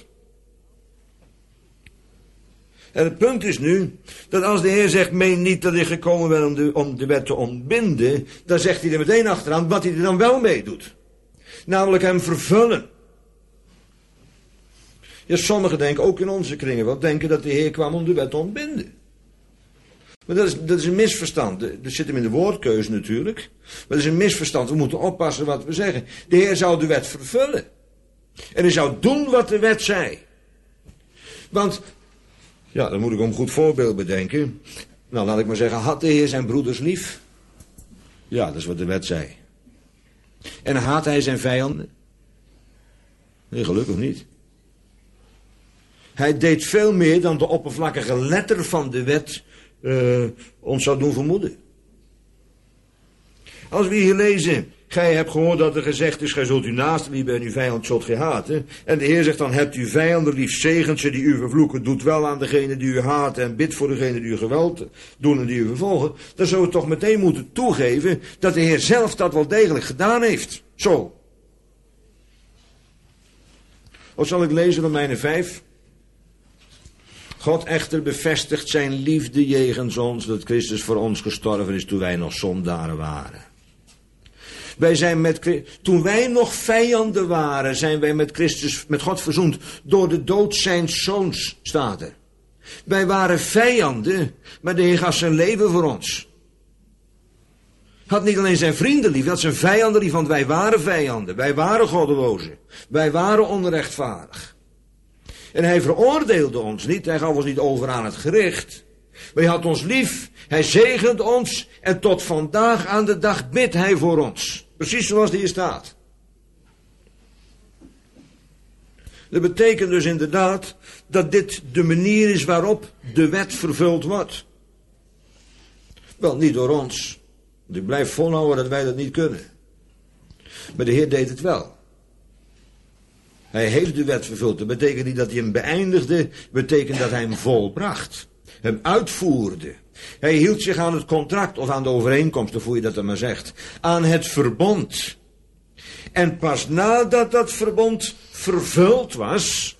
En het punt is nu, dat als de Heer zegt, meen niet dat ik gekomen ben om de wet te ontbinden, dan zegt hij er meteen achteraan wat hij er dan wel mee doet. Namelijk hem vervullen. Ja, sommigen denken, ook in onze kringen wel, denken dat de Heer kwam om de wet te ontbinden. Maar dat is een misverstand. Dat zit hem in de woordkeuze natuurlijk. Maar dat is een misverstand. We moeten oppassen wat we zeggen. De Heer zou de wet vervullen. En hij zou doen wat de wet zei. Want, ja, dan moet ik een goed voorbeeld bedenken. Nou, laat ik maar zeggen, had de Heer zijn broeders lief? Ja, dat is wat de wet zei. En haat hij zijn vijanden? Nee, gelukkig niet. Hij deed veel meer dan de oppervlakkige letter van de wet ons zou doen vermoeden. Als we hier lezen, gij hebt gehoord dat er gezegd is, gij zult uw naaste liefhebben en uw vijand zult gij haten. En de Heer zegt dan, hebt uw vijanden lief, zegent ze die u vervloeken, doet wel aan degene die u haat en bidt voor degene die u geweld doen en die u vervolgen. Dan zullen we toch meteen moeten toegeven dat de Heer zelf dat wel degelijk gedaan heeft. Zo. Wat zal ik lezen, Romeinen 5? God echter bevestigt zijn liefde jegens ons, dat Christus voor ons gestorven is toen wij nog zondaren waren. Toen wij nog vijanden waren, zijn wij met Christus, met God verzoend, door de dood zijns zoons, staat er. Wij waren vijanden, maar de Heer gaf zijn leven voor ons. Had niet alleen zijn vrienden lief, hij had zijn vijanden lief, want wij waren vijanden, wij waren goddelozen, wij waren onrechtvaardig. En hij veroordeelde ons niet, hij gaf ons niet over aan het gericht. Maar hij had ons lief, hij zegende ons en tot vandaag aan de dag bidt hij voor ons. Precies zoals die hier staat. Dat betekent dus inderdaad dat dit de manier is waarop de wet vervuld wordt. Wel, niet door ons. Want ik blijf volhouden dat wij dat niet kunnen. Maar de Heer deed het wel. Hij heeft de wet vervuld. Dat betekent niet dat hij hem beëindigde. Dat betekent dat hij hem volbracht. Hem uitvoerde. Hij hield zich aan het contract of aan de overeenkomst, of hoe je dat dan maar zegt. Aan het verbond. En pas nadat dat verbond vervuld was,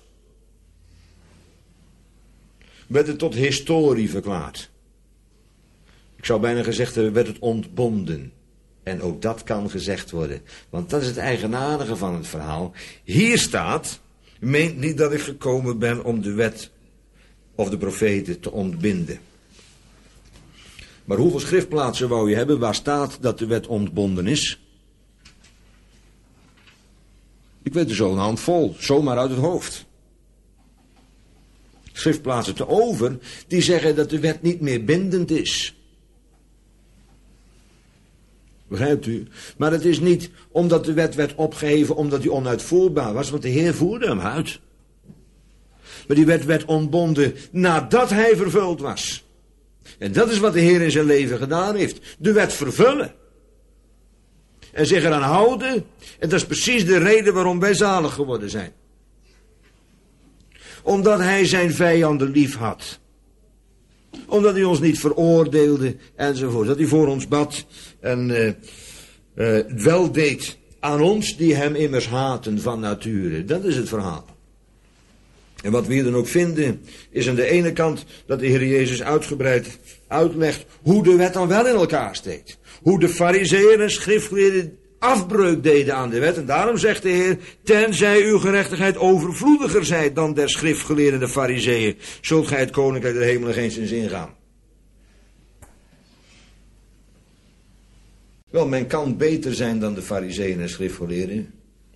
werd het tot historie verklaard. Ik zou bijna gezegd hebben, werd het ontbonden. En ook dat kan gezegd worden. Want dat is het eigenaardige van het verhaal. Hier staat, meent niet dat ik gekomen ben om de wet of de profeten te ontbinden. Maar hoeveel schriftplaatsen wou je hebben waar staat dat de wet ontbonden is? Ik weet er zo een handvol, zomaar uit het hoofd. Schriftplaatsen te over, die zeggen dat de wet niet meer bindend is. Begrijpt u? Maar het is niet omdat de wet werd opgeheven, omdat die onuitvoerbaar was, want de Heer voerde hem uit. Maar die wet werd ontbonden nadat hij vervuld was. En dat is wat de Heer in zijn leven gedaan heeft. De wet vervullen. En zich eraan houden. En dat is precies de reden waarom wij zalig geworden zijn. Omdat hij zijn vijanden lief had. Omdat hij ons niet veroordeelde enzovoort. Dat hij voor ons bad en wel deed aan ons die hem immers haten van nature. Dat is het verhaal. En wat we hier dan ook vinden, is aan de ene kant dat de Heer Jezus uitgebreid uitlegt hoe de wet dan wel in elkaar steekt. Hoe de farizeeën en schriftgeleerden afbreuk deden aan de wet. En daarom zegt de Heer, tenzij uw gerechtigheid overvloediger zijt dan der schriftgeleerden de farizeeën, zult gij het koninkrijk der hemelen geen zins ingaan. Wel, men kan beter zijn dan de farizeeën en schriftgeleerden.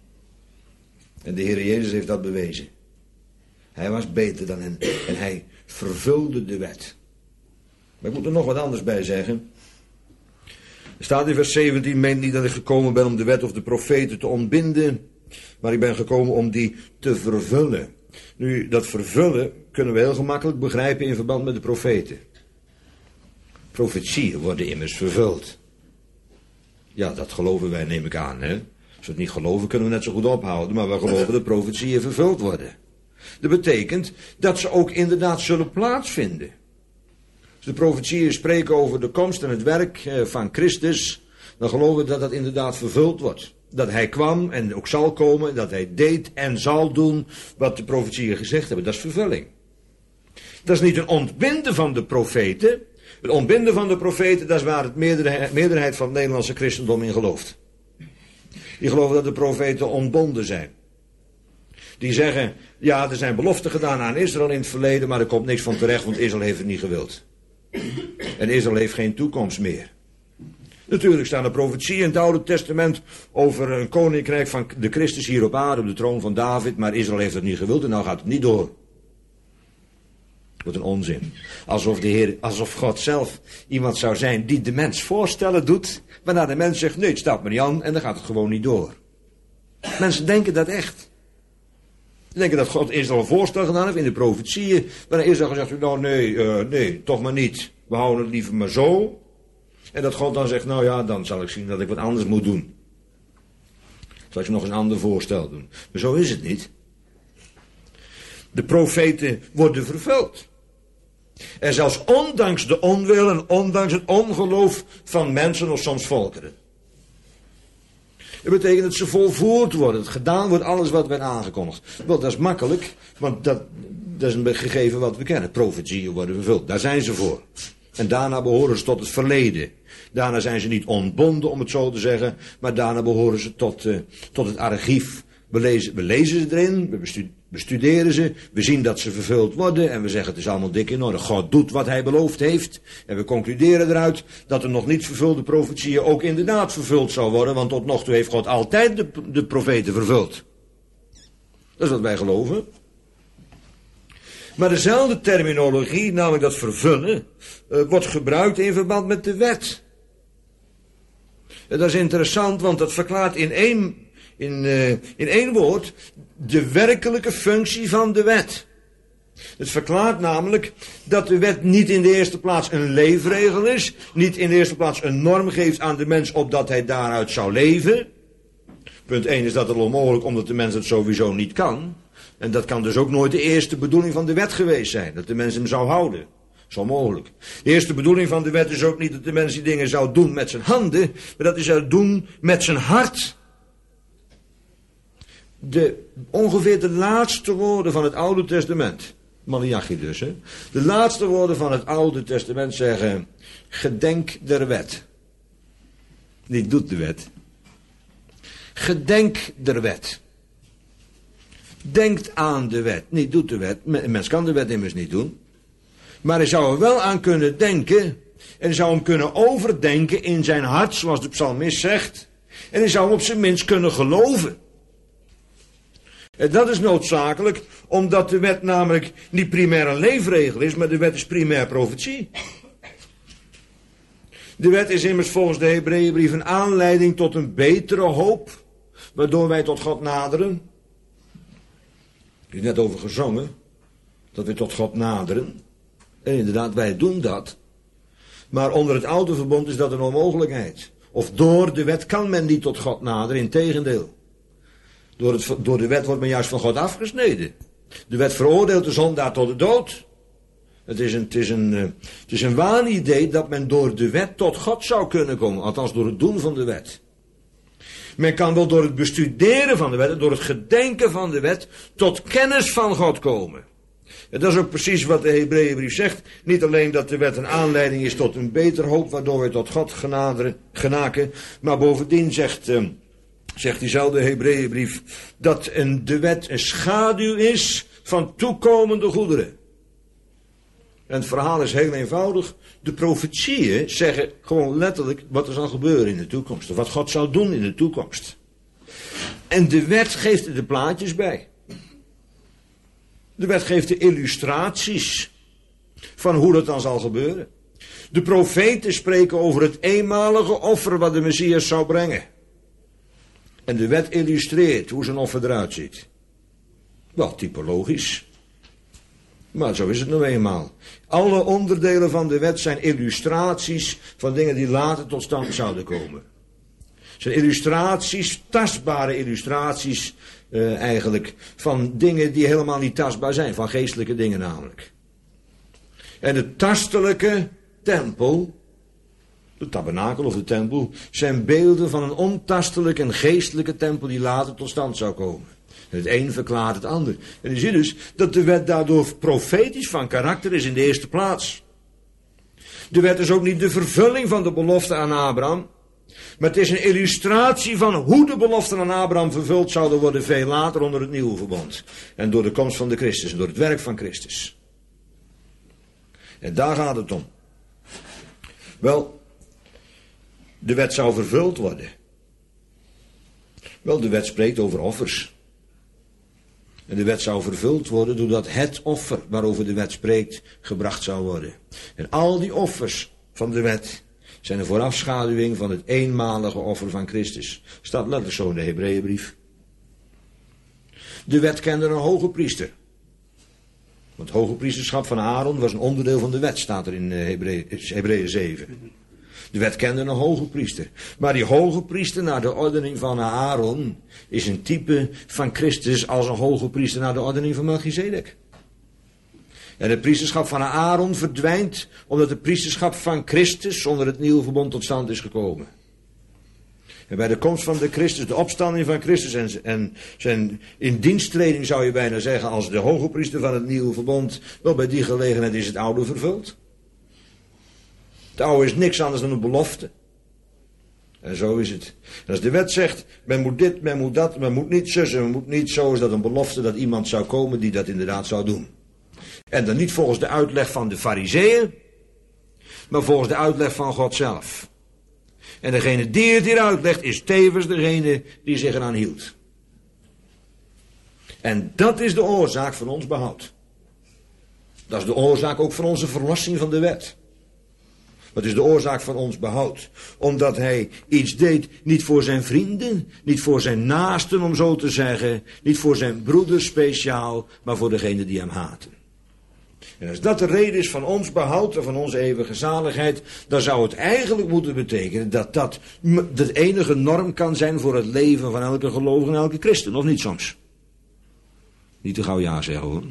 En de Heer Jezus heeft dat bewezen. Hij was beter dan hen en hij vervulde de wet. Maar ik moet er nog wat anders bij zeggen. Er staat in vers 17, meent niet dat ik gekomen ben om de wet of de profeten te ontbinden, maar ik ben gekomen om die te vervullen. Nu, dat vervullen kunnen we heel gemakkelijk begrijpen in verband met de profeten. Profetieën worden immers vervuld. Ja, dat geloven wij, neem ik aan. Hè? Als we het niet geloven, kunnen we net zo goed ophouden, maar we geloven dat profetieën vervuld worden. Dat betekent dat ze ook inderdaad zullen plaatsvinden. Als de profetieën spreken over de komst en het werk van Christus, dan geloven we dat dat inderdaad vervuld wordt. Dat hij kwam en ook zal komen, dat hij deed en zal doen wat de profetieën gezegd hebben. Dat is vervulling. Dat is niet een ontbinden van de profeten. Het ontbinden van de profeten, dat is waar het meerderheid van het Nederlandse christendom in gelooft. Die geloven dat de profeten ontbonden zijn. Die zeggen, ja, er zijn beloften gedaan aan Israël in het verleden, maar er komt niks van terecht, want Israël heeft het niet gewild. En Israël heeft geen toekomst meer. Natuurlijk staan er profetieën in het Oude Testament over een koninkrijk van de Christus hier op aarde, op de troon van David, maar Israël heeft het niet gewild en nou gaat het niet door. Wat een onzin. Alsof God zelf iemand zou zijn die de mens voorstellen doet, waarna de mens zegt, nee, het staat me niet aan en dan gaat het gewoon niet door. Mensen denken dat echt. Ze denken dat God Israël een voorstel gedaan heeft in de profetieën, waarna Israël gezegd heeft, nou nee, toch maar niet. We houden het liever maar zo. En dat God dan zegt, nou ja, dan zal ik zien dat ik wat anders moet doen. Zal ik nog een ander voorstel doen. Maar zo is het niet. De profeten worden vervuld. En zelfs ondanks de onwil en ondanks het ongeloof van mensen of soms volkeren. Dat betekent dat ze volvoerd worden. Het gedaan wordt alles wat werd aangekondigd. Wel, dat is makkelijk, want dat is een gegeven wat we kennen. Profetieën worden vervuld. Daar zijn ze voor. En daarna behoren ze tot het verleden. Daarna zijn ze niet ontbonden, om het zo te zeggen. Maar daarna behoren ze tot het archief. We lezen ze erin, we bestuderen ze. We zien dat ze vervuld worden. En we zeggen het is allemaal dik in orde. God doet wat hij beloofd heeft. En we concluderen eruit dat de nog niet vervulde profetieën ook inderdaad vervuld zal worden. Want tot nog toe heeft God altijd de profeten vervuld. Dat is wat wij geloven. Maar dezelfde terminologie, namelijk dat vervullen, wordt gebruikt in verband met de wet. En dat is interessant, want dat verklaart in één woord de werkelijke functie van de wet. Het verklaart namelijk dat de wet niet in de eerste plaats een leefregel is, niet in de eerste plaats een norm geeft aan de mens opdat hij daaruit zou leven. Punt 1 is dat het onmogelijk, omdat de mens het sowieso niet kan. En dat kan dus ook nooit de eerste bedoeling van de wet geweest zijn, dat de mens hem zou houden. Dat is onmogelijk. De eerste bedoeling van de wet is ook niet dat de mens die dingen zou doen met zijn handen, maar dat hij zou doen met zijn hart. Ongeveer de laatste woorden van het Oude Testament, Maleachi dus, hè? De laatste woorden van het Oude Testament zeggen, gedenk der wet. Niet doet de wet. Gedenk der wet. Denkt aan de wet, niet doet de wet. Een mens kan de wet immers niet doen. Maar hij zou er wel aan kunnen denken En hij zou hem kunnen overdenken in zijn hart, zoals de psalmist zegt. En hij zou hem op zijn minst kunnen geloven. En dat is noodzakelijk, omdat de wet namelijk niet primair een leefregel is, maar de wet is primair profetie. De wet is immers volgens de Hebreeënbrief een aanleiding tot een betere hoop, waardoor wij tot God naderen. Er is net over gezongen, dat we tot God naderen. En inderdaad, wij doen dat. Maar onder het oude verbond is dat een onmogelijkheid. Of door de wet kan men niet tot God naderen, integendeel. Door de wet wordt men juist van God afgesneden. De wet veroordeelt de zondaar tot de dood. Het is een waanidee dat men door de wet tot God zou kunnen komen. Althans door het doen van de wet. Men kan wel door het bestuderen van de wet, door het gedenken van de wet, tot kennis van God komen. En dat is ook precies wat de Hebreeënbrief zegt. Niet alleen dat de wet een aanleiding is tot een beter hoop, waardoor wij tot God genaken. Maar bovendien zegt diezelfde Hebreeënbrief dat de wet een schaduw is van toekomende goederen. En het verhaal is heel eenvoudig. De profetieën zeggen gewoon letterlijk wat er zal gebeuren in de toekomst. Of wat God zal doen in de toekomst. En de wet geeft er de plaatjes bij. De wet geeft de illustraties van hoe dat dan zal gebeuren. De profeten spreken over het eenmalige offer wat de Messias zou brengen. En de wet illustreert hoe zijn offer eruit ziet. Wel typologisch. Maar zo is het nou eenmaal. Alle onderdelen van de wet zijn illustraties van dingen die later tot stand zouden komen. Het zijn illustraties, tastbare illustraties eigenlijk, van dingen die helemaal niet tastbaar zijn, van geestelijke dingen namelijk. En de tastelijke tempel, de tabernakel of de tempel, zijn beelden van een ontastelijke en geestelijke tempel die later tot stand zou komen. En het een verklaart het ander. En je ziet dus dat de wet daardoor profetisch van karakter is in de eerste plaats. De wet is ook niet de vervulling van de belofte aan Abraham. Maar het is een illustratie van hoe de beloften aan Abraham vervuld zouden worden veel later onder het nieuwe verbond. En door de komst van de Christus, door het werk van Christus. En daar gaat het om. Wel, de wet zou vervuld worden. Wel, de wet spreekt over offers. En de wet zou vervuld worden doordat het offer waarover de wet spreekt gebracht zou worden. En al die offers van de wet zijn een voorafschaduwing van het eenmalige offer van Christus. Staat letterlijk zo in de Hebreeënbrief. De wet kende een hoge priester. Want het hoge priesterschap van Aaron was een onderdeel van de wet, staat er in Hebreeën 7. De wet kende een hoge priester. Maar die hoge priester naar de ordening van Aaron is een type van Christus als een hoge priester naar de ordening van Melchizedek. En het priesterschap van Aaron verdwijnt omdat het priesterschap van Christus onder het nieuwe verbond tot stand is gekomen. En bij de komst van de Christus, de opstanding van Christus en zijn indiensttreding zou je bijna zeggen als de hoge priester van het nieuwe verbond, wel bij die gelegenheid is het oude vervuld. Het oude is niks anders dan een belofte. En zo is het. En als de wet zegt, men moet dit, men moet dat, men moet niet zus en men moet niet zo, is dat een belofte dat iemand zou komen die dat inderdaad zou doen. En dan niet volgens de uitleg van de Farizeeën, maar volgens de uitleg van God zelf. En degene die het hier uitlegt is tevens degene die zich eraan hield. En dat is de oorzaak van ons behoud. Dat is de oorzaak ook van onze verlossing van de wet. Wat is de oorzaak van ons behoud? Omdat hij iets deed, niet voor zijn vrienden, niet voor zijn naasten om zo te zeggen, niet voor zijn broeders speciaal, maar voor degenen die hem haten. En als dat de reden is van ons behoud en van onze eeuwige zaligheid, dan zou het eigenlijk moeten betekenen dat dat de enige norm kan zijn voor het leven van elke gelovige en elke christen, of niet soms? Niet te gauw ja zeggen hoor.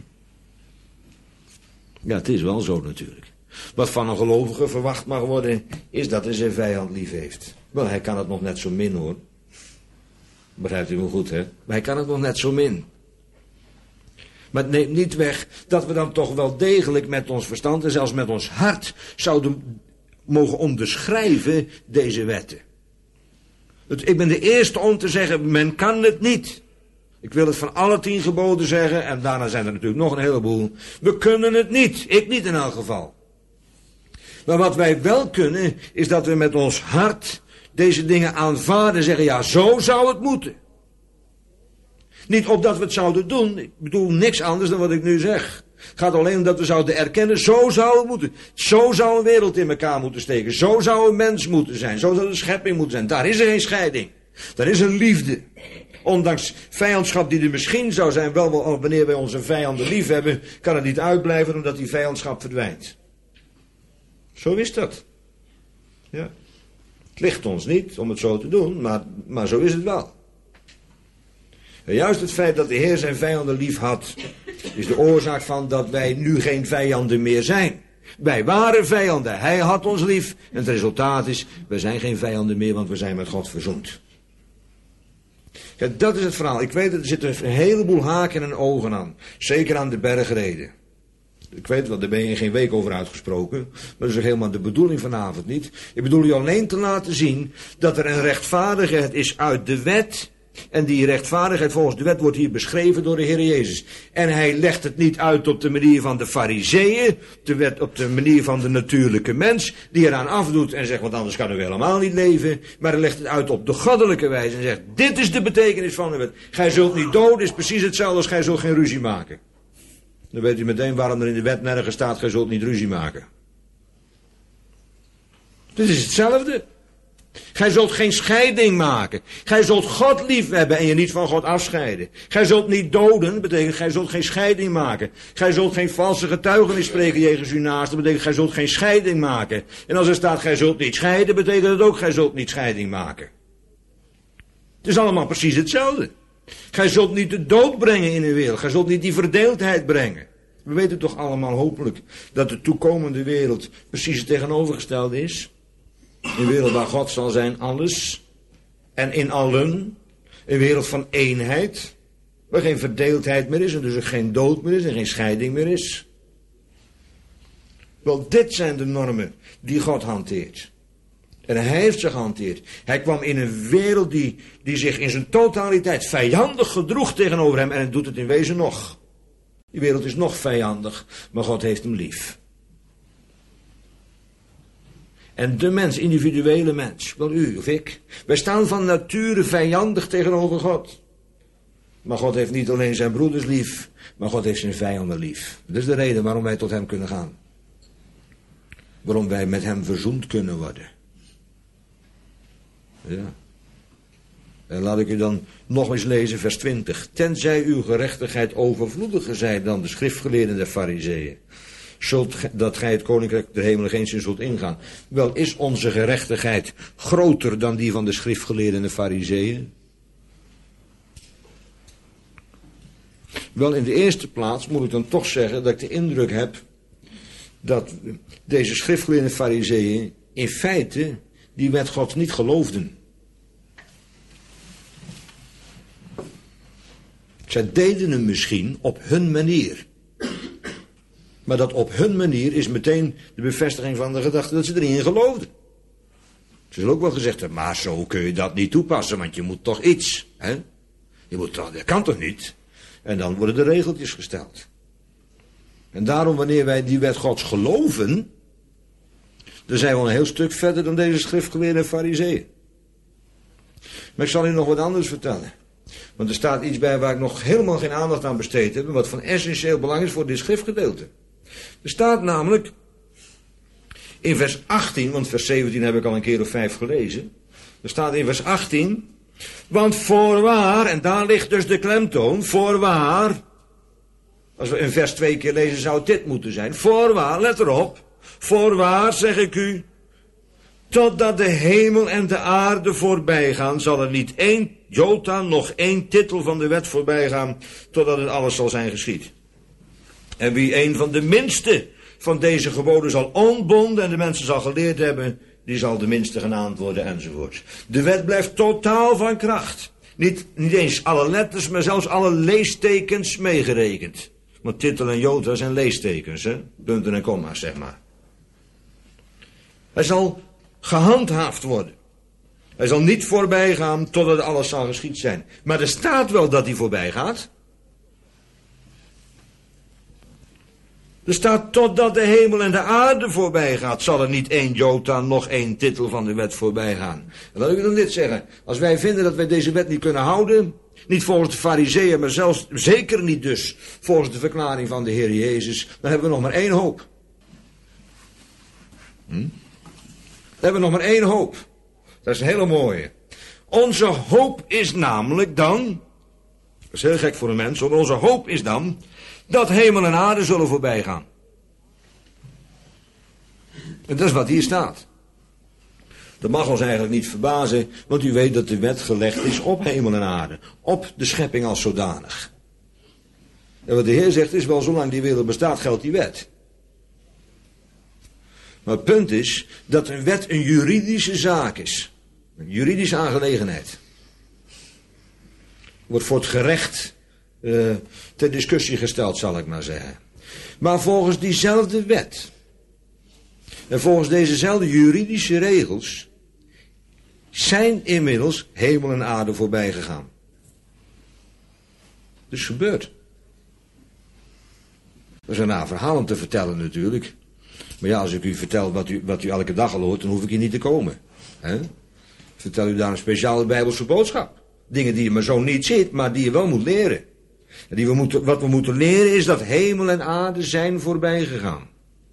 Ja, het is wel zo natuurlijk. Wat van een gelovige verwacht mag worden, is dat hij zijn vijand lief heeft. Wel, hij kan het nog net zo min hoor. Begrijpt u me goed hè? Maar hij kan het nog net zo min. Maar het neemt niet weg dat we dan toch wel degelijk met ons verstand en zelfs met ons hart zouden mogen onderschrijven deze wetten. Ik ben de eerste om te zeggen, men kan het niet. Ik wil het van alle 10 geboden zeggen en daarna zijn er natuurlijk nog een heleboel. We kunnen het niet, ik niet in elk geval. Maar wat wij wel kunnen, is dat we met ons hart deze dingen aanvaarden en zeggen, ja, zo zou het moeten. Niet opdat we het zouden doen, ik bedoel niks anders dan wat ik nu zeg. Het gaat alleen om dat we zouden erkennen, zo zou het moeten. Zo zou een wereld in elkaar moeten steken. Zo zou een mens moeten zijn. Zo zou de schepping moeten zijn. Daar is er geen scheiding. Daar is een liefde. Ondanks vijandschap die er misschien zou zijn, wel wanneer wij onze vijanden lief hebben, kan het niet uitblijven omdat die vijandschap verdwijnt. Zo is dat. Ja. Het ligt ons niet om het zo te doen, maar zo is het wel. En juist het feit dat de Heer zijn vijanden lief had, is de oorzaak van dat wij nu geen vijanden meer zijn. Wij waren vijanden, hij had ons lief. En het resultaat is, we zijn geen vijanden meer, want we zijn met God verzoend. Kijk, dat is het verhaal. Ik weet, er zitten een heleboel haken en ogen aan. Zeker aan de bergreden. Ik weet wel, daar ben je geen week over uitgesproken. Maar dat is ook helemaal de bedoeling vanavond niet. Ik bedoel je alleen te laten zien dat er een rechtvaardigheid is uit de wet. En die rechtvaardigheid volgens de wet wordt hier beschreven door de Heer Jezus. En hij legt het niet uit op de manier van de fariseeën, op de manier van de natuurlijke mens, die eraan afdoet en zegt, want anders kan u helemaal niet leven. Maar hij legt het uit op de goddelijke wijze en zegt, dit is de betekenis van de wet. Gij zult niet doden, is precies hetzelfde als gij zult geen ruzie maken. Dan weet u meteen waarom er in de wet nergens staat, gij zult niet ruzie maken. Dit is hetzelfde. Gij zult geen scheiding maken. Gij zult God lief hebben en je niet van God afscheiden. Gij zult niet doden, betekent gij zult geen scheiding maken. Gij zult geen valse getuigenis spreken jegens uw naaste, betekent gij zult geen scheiding maken. En als er staat gij zult niet scheiden, betekent het ook gij zult niet scheiding maken. Het is allemaal precies hetzelfde. Gij zult niet de dood brengen in de wereld. Gij zult niet die verdeeldheid brengen. We weten toch allemaal hopelijk dat de toekomende wereld precies het tegenovergestelde is. Een wereld waar God zal zijn, alles en in allen. Een wereld van eenheid, waar geen verdeeldheid meer is en dus ook geen dood meer is en geen scheiding meer is. Wel, dit zijn de normen die God hanteert. En hij heeft ze gehanteerd. Hij kwam in een wereld die zich in zijn totaliteit vijandig gedroeg tegenover hem en hij doet het in wezen nog. Die wereld is nog vijandig, maar God heeft hem lief. En de mens, individuele mens, wel u of ik, wij staan van nature vijandig tegenover God. Maar God heeft niet alleen zijn broeders lief, maar God heeft zijn vijanden lief. Dat is de reden waarom wij tot hem kunnen gaan. Waarom wij met hem verzoend kunnen worden. Ja. En laat ik u dan nog eens lezen, vers 20. Tenzij uw gerechtigheid overvloediger zij dan de schriftgeleerden der fariseeën, dat gij het koninkrijk der hemelen geen zin zult ingaan. Wel, is onze gerechtigheid groter dan die van de schriftgeleerden en de fariseeën? Wel, in de eerste plaats moet ik dan toch zeggen dat ik de indruk heb dat deze schriftgeleerden en fariseeën in feite die wet Gods niet geloofden. Zij deden hem misschien op hun manier. Maar dat op hun manier is meteen de bevestiging van de gedachte dat ze er niet in geloofden. Ze zullen ook wel gezegd hebben, maar zo kun je dat niet toepassen, want je moet toch iets. Hè? Dat kan toch niet? En dan worden de regeltjes gesteld. En daarom, wanneer wij die wet Gods geloven, dan zijn we al een heel stuk verder dan deze schriftgeleerden en fariseeën. Maar ik zal u nog wat anders vertellen. Want er staat iets bij waar ik nog helemaal geen aandacht aan besteed heb, wat van essentieel belang is voor dit schriftgedeelte. Er staat namelijk in vers 18, want vers 17 heb ik al een keer of 5 gelezen. Er staat in vers 18, want voorwaar, en daar ligt dus de klemtoon, voorwaar, als we in vers 2 keer lezen zou het dit moeten zijn, voorwaar, let erop, voorwaar zeg ik u, totdat de hemel en de aarde voorbij gaan, zal er niet één jota, nog één titel van de wet voorbij gaan, totdat het alles zal zijn geschied. En wie een van de minste van deze geboden zal ontbonden en de mensen zal geleerd hebben, die zal de minste genaamd worden enzovoort. De wet blijft totaal van kracht. Niet eens alle letters, maar zelfs alle leestekens meegerekend. Want titel en jota zijn leestekens, hè? Punten en komma's, zeg maar. Hij zal gehandhaafd worden. Hij zal niet voorbij gaan totdat alles zal geschied zijn. Maar er staat wel dat hij voorbij gaat. Er staat, totdat de hemel en de aarde voorbij gaat, zal er niet één jota, nog één titel van de wet voorbij gaan. En dan wil ik dan dit zeggen. Als wij vinden dat wij deze wet niet kunnen houden, niet volgens de Farizeeën, maar zelfs zeker niet dus volgens de verklaring van de Heer Jezus, dan hebben we nog maar één hoop. Dan hebben we nog maar één hoop. Dat is een hele mooie. Onze hoop is namelijk dan, dat is heel gek voor een mens, want onze hoop is dan dat hemel en aarde zullen voorbij gaan. En dat is wat hier staat. Dat mag ons eigenlijk niet verbazen, want u weet dat de wet gelegd is op hemel en aarde. Op de schepping als zodanig. En wat de Heer zegt is wel, zolang die wereld bestaat, geldt die wet. Maar het punt is dat een wet een juridische zaak is. Een juridische aangelegenheid. Wordt voor het gerecht ter discussie gesteld, zal ik maar zeggen. Maar volgens diezelfde wet en volgens dezezelfde juridische regels zijn inmiddels hemel en aarde voorbij gegaan. Dus gebeurt. Dat is een raar verhaal om te vertellen natuurlijk. Maar ja, als ik u vertel wat u elke dag al hoort, dan hoef ik hier niet te komen. He? Vertel u daar een speciale Bijbelse boodschap. Dingen die je maar zo niet ziet, maar die je wel moet leren. En wat we moeten leren is dat hemel en aarde zijn voorbij gegaan.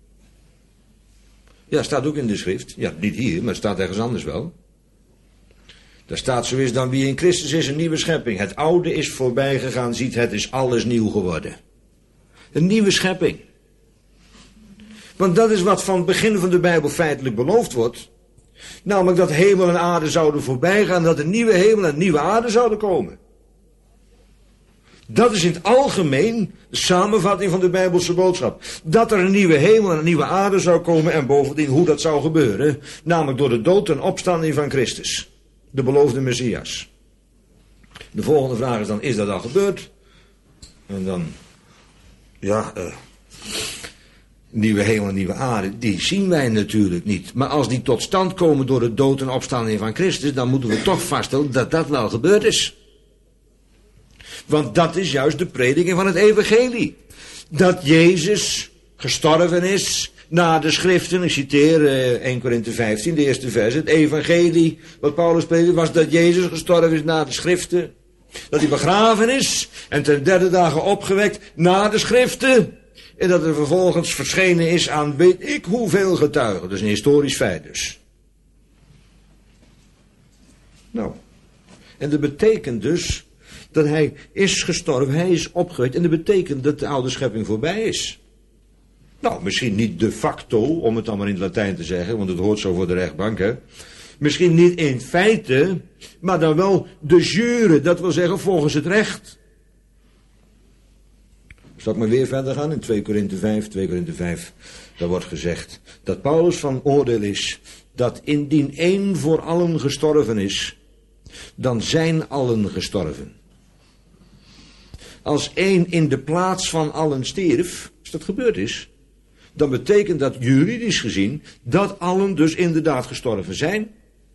Ja, staat ook in de schrift. Ja, niet hier, maar het staat ergens anders wel. Daar staat, zo is dan wie in Christus is, een nieuwe schepping. Het oude is voorbij gegaan, ziet, het is alles nieuw geworden. Een nieuwe schepping. Want dat is wat van het begin van de Bijbel feitelijk beloofd wordt. Namelijk dat hemel en aarde zouden voorbij gaan, dat een nieuwe hemel en een nieuwe aarde zouden komen. Dat is in het algemeen de samenvatting van de Bijbelse boodschap. Dat er een nieuwe hemel en een nieuwe aarde zou komen en bovendien hoe dat zou gebeuren. Namelijk door de dood en opstanding van Christus. De beloofde Messias. De volgende vraag is dan, is dat al gebeurd? En dan, nieuwe hemel en nieuwe aarde, die zien wij natuurlijk niet. Maar als die tot stand komen door de dood en opstanding van Christus, dan moeten we toch vaststellen dat dat wel gebeurd is. Want dat is juist de prediking van het evangelie. Dat Jezus gestorven is na de schriften. Ik citeer 1 Korinthe 15, de eerste vers. Het evangelie wat Paulus predikte was dat Jezus gestorven is na de schriften. Dat hij begraven is en ten derde dagen opgewekt na de schriften. En dat er vervolgens verschenen is aan weet ik hoeveel getuigen. Dus een historisch feit dus. Nou, en dat betekent dus dat hij is gestorven, hij is opgewekt. En dat betekent dat de oude schepping voorbij is. Nou, misschien niet de facto, om het dan maar in het Latijn te zeggen, want het hoort zo voor de rechtbank, hè. Misschien niet in feite, maar dan wel de jure, dat wil zeggen volgens het recht. Zal ik maar weer verder gaan in 2 Korinthe 5, daar wordt gezegd dat Paulus van oordeel is dat indien één voor allen gestorven is, dan zijn allen gestorven. Als één in de plaats van allen stierf, als dat gebeurd is, dan betekent dat juridisch gezien dat allen dus inderdaad gestorven zijn.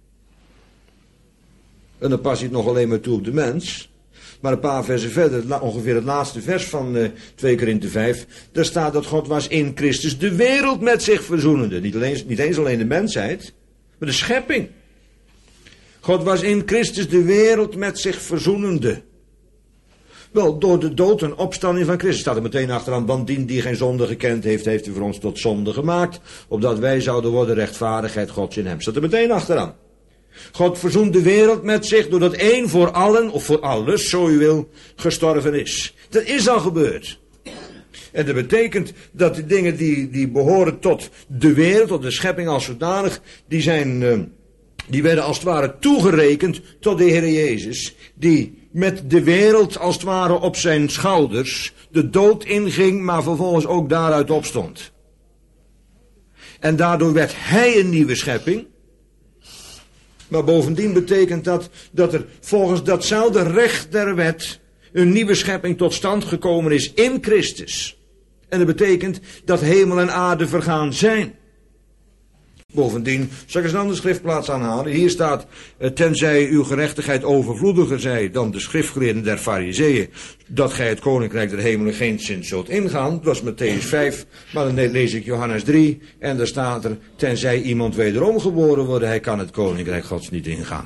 En dan past hij het nog alleen maar toe op de mens. Maar een paar versen verder, ongeveer het laatste vers van 2 Korinthe 5, daar staat dat God was in Christus de wereld met zich verzoenende. Niet eens alleen de mensheid, maar de schepping. God was in Christus de wereld met zich verzoenende. Wel, door de dood en opstanding van Christus staat er meteen achteraan, want die geen zonde gekend heeft, heeft hij voor ons tot zonde gemaakt, opdat wij zouden worden rechtvaardigheid Gods in hem. Staat er meteen achteraan. God verzoent de wereld met zich, doordat één voor allen, of voor alles, zo u wil, gestorven is. Dat is al gebeurd. En dat betekent dat de dingen die behoren tot de wereld, tot de schepping als zodanig, die werden als het ware toegerekend tot de Heer Jezus, die met de wereld als het ware op zijn schouders de dood inging, maar vervolgens ook daaruit opstond. En daardoor werd hij een nieuwe schepping. Maar bovendien betekent dat er volgens datzelfde recht der wet een nieuwe schepping tot stand gekomen is in Christus. En dat betekent dat hemel en aarde vergaan zijn. Bovendien, zal ik eens een andere schriftplaats aanhalen. Hier staat, tenzij uw gerechtigheid overvloediger zij dan de schriftgeleerden der Farizeeën, dat gij het koninkrijk der hemelen geen zin zult ingaan. Dat was Mattheüs 5, maar dan lees ik Johannes 3 en daar staat er, tenzij iemand wederom geboren wordt, hij kan het koninkrijk Gods niet ingaan.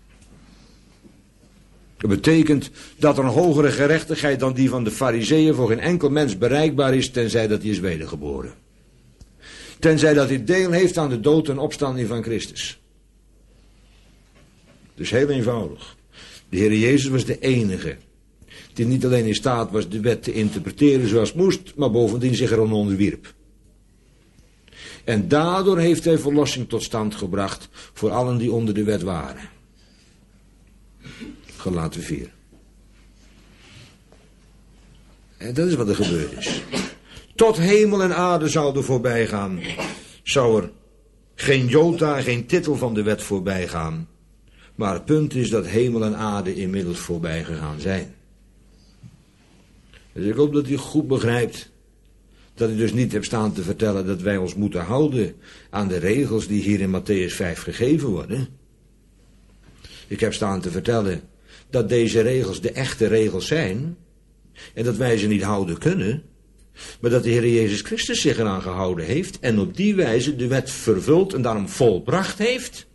Dat betekent dat er een hogere gerechtigheid dan die van de Farizeeën voor geen enkel mens bereikbaar is, tenzij dat hij is wedergeboren. Tenzij dat hij deel heeft aan de dood en opstanding van Christus. Dus heel eenvoudig. De Heer Jezus was de enige die niet alleen in staat was de wet te interpreteren zoals moest, maar bovendien zich eraan onderwierp. En daardoor heeft hij verlossing tot stand gebracht voor allen die onder de wet waren. Galaten 4. En dat is wat er gebeurd is. Tot hemel en aarde zouden voorbij gaan. Zou er geen jota, geen titel van de wet voorbij gaan. Maar het punt is dat hemel en aarde inmiddels voorbij gegaan zijn. Dus ik hoop dat u goed begrijpt dat ik dus niet heb staan te vertellen dat wij ons moeten houden aan de regels die hier in Mattheüs 5 gegeven worden. Ik heb staan te vertellen dat deze regels de echte regels zijn en dat wij ze niet houden kunnen, maar dat de Heer Jezus Christus zich eraan gehouden heeft en op die wijze de wet vervuld en daarom volbracht heeft.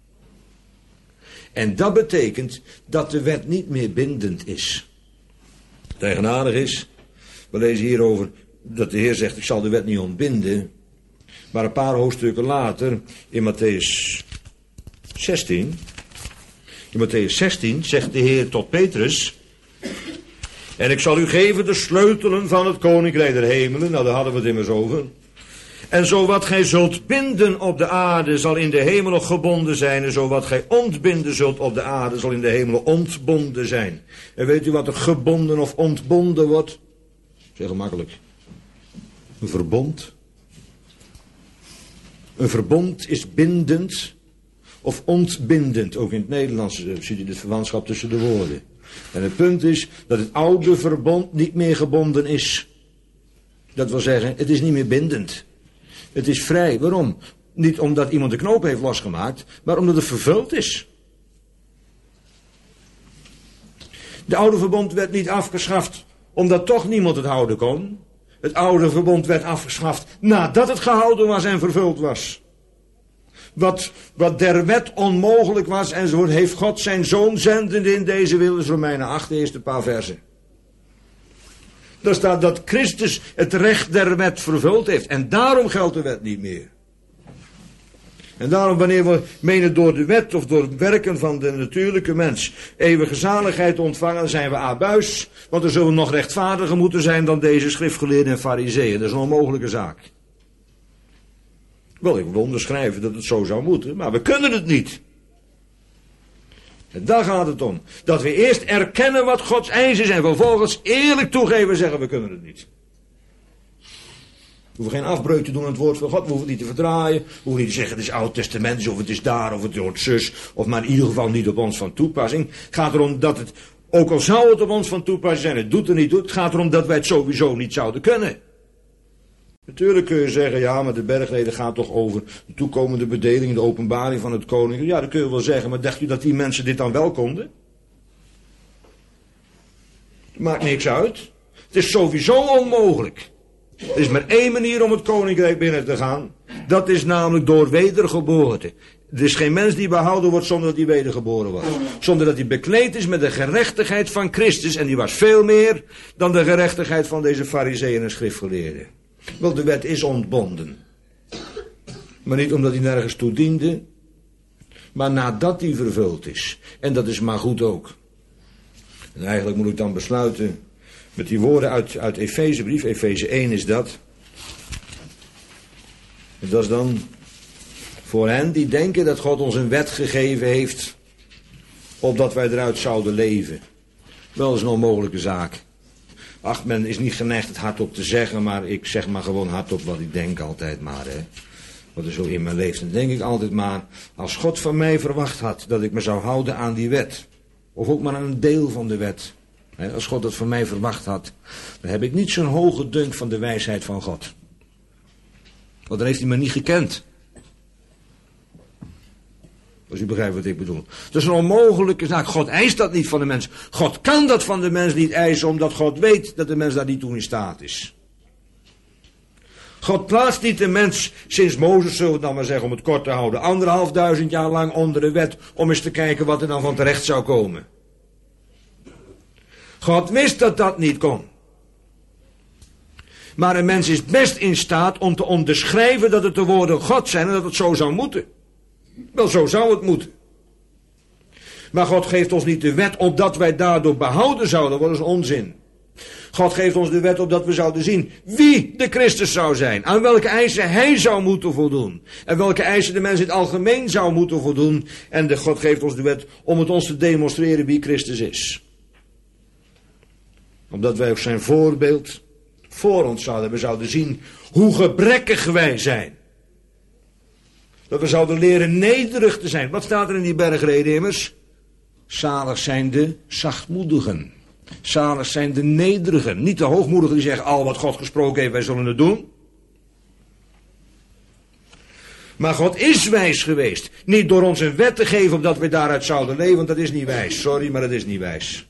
En dat betekent dat de wet niet meer bindend is. Het eigenaardig is, we lezen hierover dat de Heer zegt, ik zal de wet niet ontbinden. Maar een paar hoofdstukken later, in Mattheüs 16... In Mattheüs 16 zegt de Heer tot Petrus, en ik zal u geven de sleutelen van het koninkrijk der hemelen. Nou, daar hadden we het immers over. En zo wat gij zult binden op de aarde zal in de hemelen gebonden zijn. En zo wat gij ontbinden zult op de aarde zal in de hemelen ontbonden zijn. En weet u wat er gebonden of ontbonden wordt? Zeg gemakkelijk. Een verbond. Een verbond is bindend of ontbindend. Ook in het Nederlands ziet u het verwantschap tussen de woorden. En het punt is dat het oude verbond niet meer gebonden is. Dat wil zeggen, het is niet meer bindend. Het is vrij. Waarom? Niet omdat iemand de knoop heeft losgemaakt, maar omdat het vervuld is. De oude verbond werd niet afgeschaft, omdat toch niemand het houden kon. Het oude verbond werd afgeschaft nadat het gehouden was en vervuld was. Wat der wet onmogelijk was enzovoort, heeft God zijn zoon zendende in deze wereld. Romeinen 8, de eerste paar versen. Daar staat dat Christus het recht der wet vervuld heeft. En daarom geldt de wet niet meer. En daarom wanneer we menen door de wet of door het werken van de natuurlijke mens eeuwige zaligheid ontvangen, zijn we abuis. Want er zullen nog rechtvaardiger moeten zijn dan deze schriftgeleerden en farizeeën. Dat is een onmogelijke zaak. Wel, ik wil onderschrijven dat het zo zou moeten, maar we kunnen het niet. En daar gaat het om. Dat we eerst erkennen wat Gods eis is en vervolgens eerlijk toegeven en zeggen we kunnen het niet. We hoeven geen afbreuk te doen aan het woord van God, we hoeven het niet te verdraaien. We hoeven niet te zeggen het is Oud Testament of het is daar of het wordt zus. Of maar in ieder geval niet op ons van toepassing. Het gaat erom dat het, ook al zou het op ons van toepassing zijn, het doet er niet toe. Het gaat erom dat wij het sowieso niet zouden kunnen. Natuurlijk kun je zeggen, ja, maar de bergreden gaat toch over de toekomende bedeling, de openbaring van het koninkrijk. Ja, dat kun je wel zeggen, maar dacht u dat die mensen dit dan wel konden? Maakt niks uit. Het is sowieso onmogelijk. Er is maar één manier om het koninkrijk binnen te gaan. Dat is namelijk door wedergeboorte. Er is geen mens die behouden wordt zonder dat hij wedergeboren was. Zonder dat hij bekleed is met de gerechtigheid van Christus. En die was veel meer dan de gerechtigheid van deze farizeeën en schriftgeleerden. Wel, de wet is ontbonden. Maar niet omdat hij nergens toe diende. Maar nadat hij vervuld is. En dat is maar goed ook. En eigenlijk moet ik dan besluiten met die woorden uit Efezebrief. Efeze 1 is dat. En dat is dan voor hen die denken dat God ons een wet gegeven heeft, opdat wij eruit zouden leven. Wel, dat is een onmogelijke zaak. Ach, men is niet geneigd het hardop te zeggen, maar ik zeg maar gewoon hardop wat ik denk altijd maar. Hè. Wat er zo in me leeft. Dan denk ik altijd maar, als God van mij verwacht had dat ik me zou houden aan die wet, of ook maar aan een deel van de wet. Hè, als God dat van mij verwacht had, dan heb ik niet zo'n hoge dunk van de wijsheid van God. Want dan heeft hij me niet gekend. Als u begrijpt wat ik bedoel. Dat is een onmogelijke zaak. God eist dat niet van de mens. God kan dat van de mens niet eisen, omdat God weet dat de mens daar niet toe in staat is. God plaatst niet de mens, sinds Mozes, zullen we het dan maar zeggen, om het kort te houden, 1500 jaar lang onder de wet, om eens te kijken wat er dan van terecht zou komen. God wist dat dat niet kon. Maar een mens is best in staat om te onderschrijven dat het de woorden God zijn en dat het zo zou moeten. Wel, zo zou het moeten. Maar God geeft ons niet de wet opdat wij daardoor behouden zouden. Dat is onzin. God geeft ons de wet opdat we zouden zien wie de Christus zou zijn. Aan welke eisen hij zou moeten voldoen. En welke eisen de mens in het algemeen zou moeten voldoen. En God geeft ons de wet om het ons te demonstreren wie Christus is. Omdat wij ook zijn voorbeeld voor ons zouden. We zouden zien hoe gebrekkig wij zijn. Dat we zouden leren nederig te zijn. Wat staat er in die bergreden immers? Zalig zijn de zachtmoedigen. Zalig zijn de nederigen. Niet de hoogmoedigen die zeggen, al wat God gesproken heeft, wij zullen het doen. Maar God is wijs geweest. Niet door ons een wet te geven, opdat we daaruit zouden leven, want dat is niet wijs. Sorry, maar dat is niet wijs.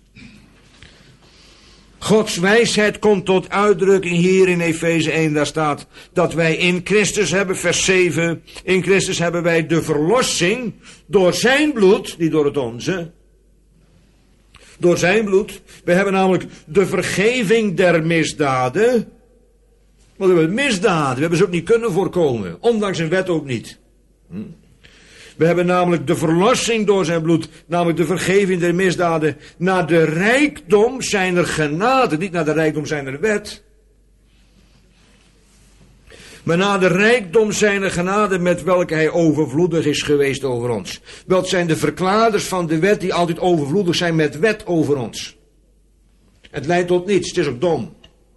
Gods wijsheid komt tot uitdrukking hier in Efeze 1. Daar staat dat wij in Christus hebben, vers 7. In Christus hebben wij de verlossing door zijn bloed, niet door het onze. Door zijn bloed. We hebben namelijk de vergeving der misdaden. Want we hebben misdaden. We hebben ze ook niet kunnen voorkomen. Ondanks een wet ook niet. We hebben namelijk de verlossing door zijn bloed. Namelijk de vergeving der misdaden. Naar de rijkdom zijner genade. Niet naar de rijkdom zijner wet. Maar naar de rijkdom zijner genade met welke hij overvloedig is geweest over ons. Wel, het zijn de verklaarders van de wet die altijd overvloedig zijn met wet over ons. Het leidt tot niets, het is ook dom.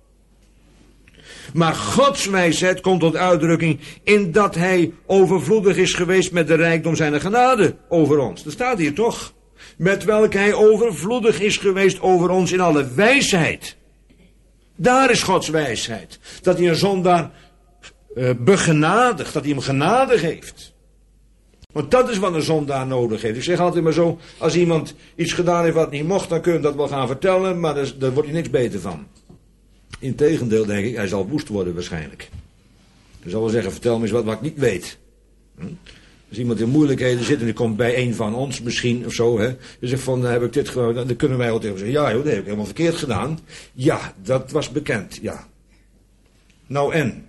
Maar Gods wijsheid komt tot uitdrukking in dat hij overvloedig is geweest met de rijkdom zijner genade over ons. Dat staat hier toch? Met welke hij overvloedig is geweest over ons in alle wijsheid. Daar is Gods wijsheid. Dat hij een zondaar begenadigt, dat hij hem genade geeft. Want dat is wat een zondaar nodig heeft. Ik zeg altijd maar zo, als iemand iets gedaan heeft wat niet mocht, dan kun je dat wel gaan vertellen, maar daar wordt hij niks beter van. Integendeel, denk ik, hij zal woest worden waarschijnlijk. Hij zal wel zeggen, vertel me eens wat ik niet weet. Als iemand in moeilijkheden zit en die komt bij een van ons misschien of zo, hè. Je zegt van, heb ik dit gewoon, dan kunnen wij altijd zeggen, ja joh, dat heb ik helemaal verkeerd gedaan. Ja, dat was bekend, ja. Nou en?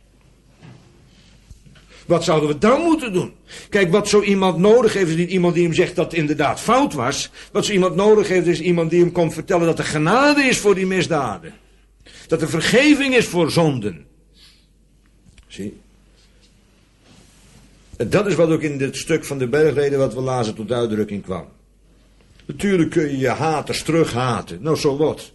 Wat zouden we dan moeten doen? Kijk, wat zo iemand nodig heeft is niet iemand die hem zegt dat het inderdaad fout was. Wat zo iemand nodig heeft is iemand die hem komt vertellen dat er genade is voor die misdaden. Dat er vergeving is voor zonden. Zie. En dat is wat ook in dit stuk van de bergreden wat we lazen tot uitdrukking kwam. Natuurlijk kun je je haters terughaten. Nou, zo wat.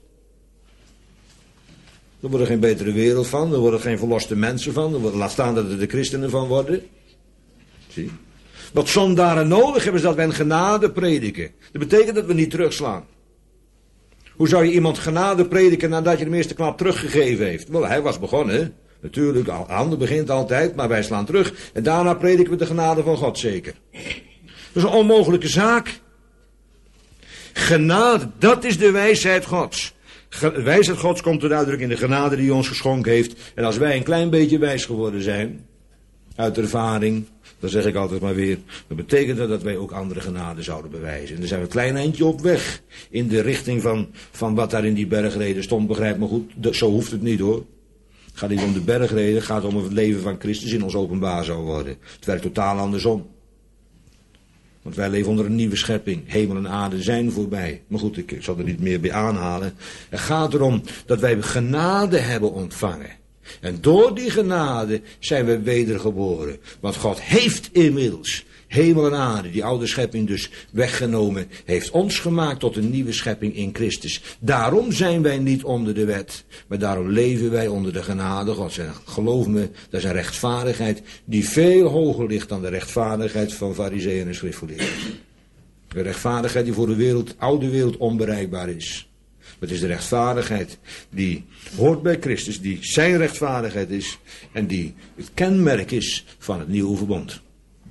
Er wordt er geen betere wereld van. Er worden geen verloste mensen van. Laat staan dat er de christenen van worden. Zie. Wat zondaren nodig hebben is dat wij een genade prediken. Dat betekent dat we niet terugslaan. Hoe zou je iemand genade prediken nadat je de eerste klap teruggegeven heeft? Wel, hij was begonnen. Natuurlijk, ander begint altijd, maar wij slaan terug. En daarna prediken we de genade van God zeker. Dat is een onmogelijke zaak. Genade, dat is de wijsheid Gods. De wijsheid Gods komt tot uitdrukking in de genade die hij ons geschonken heeft. En als wij een klein beetje wijs geworden zijn, uit ervaring, dan zeg ik altijd maar weer, dan betekent dat wij ook andere genade zouden bewijzen. En dan zijn we een klein eindje op weg in de richting van wat daar in die bergreden stond. Begrijp me goed, zo hoeft het niet hoor. Het gaat niet om de bergreden, het gaat om of het leven van Christus in ons openbaar zou worden. Het werkt totaal andersom. Want wij leven onder een nieuwe schepping. Hemel en aarde zijn voorbij. Maar goed, ik zal er niet meer bij aanhalen. Het gaat erom dat wij genade hebben ontvangen. En door die genade zijn we wedergeboren. Want God heeft inmiddels hemel en aarde, die oude schepping dus weggenomen, heeft ons gemaakt tot een nieuwe schepping in Christus. Daarom zijn wij niet onder de wet, maar daarom leven wij onder de genade Gods. En geloof me, dat is een rechtvaardigheid die veel hoger ligt dan de rechtvaardigheid van farizeeën en schriftgeleerden. De rechtvaardigheid die voor de wereld, oude wereld onbereikbaar is. Het is de rechtvaardigheid die hoort bij Christus, die zijn rechtvaardigheid is en die het kenmerk is van het nieuwe verbond.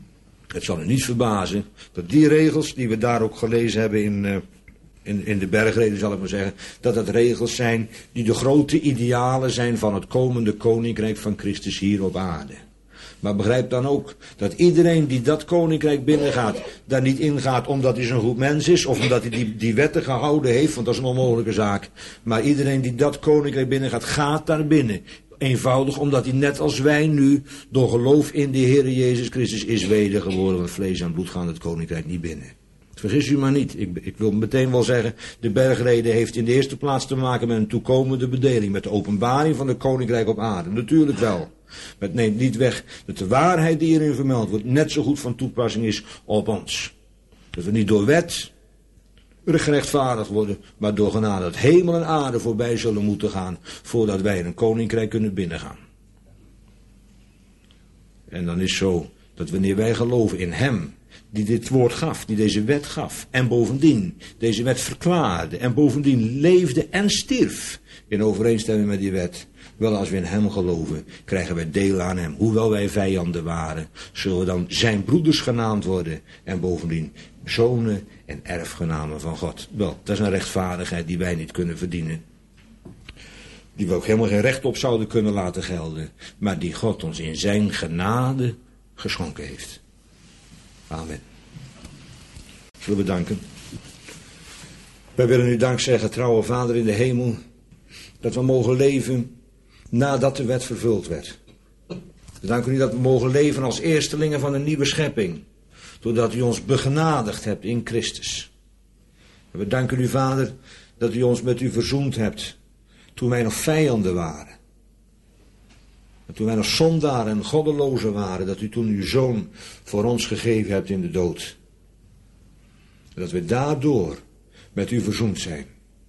Het zal u niet verbazen dat die regels die we daar ook gelezen hebben in de bergreden, zal ik maar zeggen, dat het regels zijn die de grote idealen zijn van het komende koninkrijk van Christus hier op aarde. Maar begrijp dan ook dat iedereen die dat koninkrijk binnengaat, daar niet ingaat omdat hij zo'n goed mens is, of omdat hij die wetten gehouden heeft, want dat is een onmogelijke zaak. Maar iedereen die dat koninkrijk binnengaat, gaat daar binnen. Eenvoudig omdat hij net als wij nu, door geloof in de Heer Jezus Christus, is wedergeboren. Want vlees en bloed gaan het koninkrijk niet binnen. Vergis u maar niet. Ik wil meteen wel zeggen, de bergrede heeft in de eerste plaats te maken met een toekomende bedeling. Met de openbaring van het koninkrijk op aarde. Natuurlijk wel. Maar het neemt niet weg dat de waarheid die hierin vermeld wordt net zo goed van toepassing is op ons. Dat we niet door wet gerechtvaardigd worden, maar door genade dat hemel en aarde voorbij zullen moeten gaan, voordat wij in een koninkrijk kunnen binnengaan. En dan is zo, dat wanneer wij geloven in hem, die dit woord gaf, die deze wet gaf, en bovendien deze wet verklaarde, en bovendien leefde en stierf in overeenstemming met die wet, wel als we in hem geloven, krijgen wij deel aan hem. Hoewel wij vijanden waren, zullen we dan zijn broeders genaamd worden, en bovendien zonen en erfgenamen van God. Wel, dat is een rechtvaardigheid die wij niet kunnen verdienen. Die we ook helemaal geen recht op zouden kunnen laten gelden. Maar die God ons in zijn genade geschonken heeft. Amen. Zullen we danken. Wij willen u dank zeggen, trouwe Vader in de hemel, dat we mogen leven nadat de wet vervuld werd. We danken u dat we mogen leven als eerstelingen van een nieuwe schepping. Doordat u ons begenadigd hebt in Christus. En we danken u, Vader, dat u ons met u verzoend hebt. Toen wij nog vijanden waren. En toen wij nog zondaren en goddelozen waren. Dat u toen uw zoon voor ons gegeven hebt in de dood. En dat we daardoor met u verzoend zijn.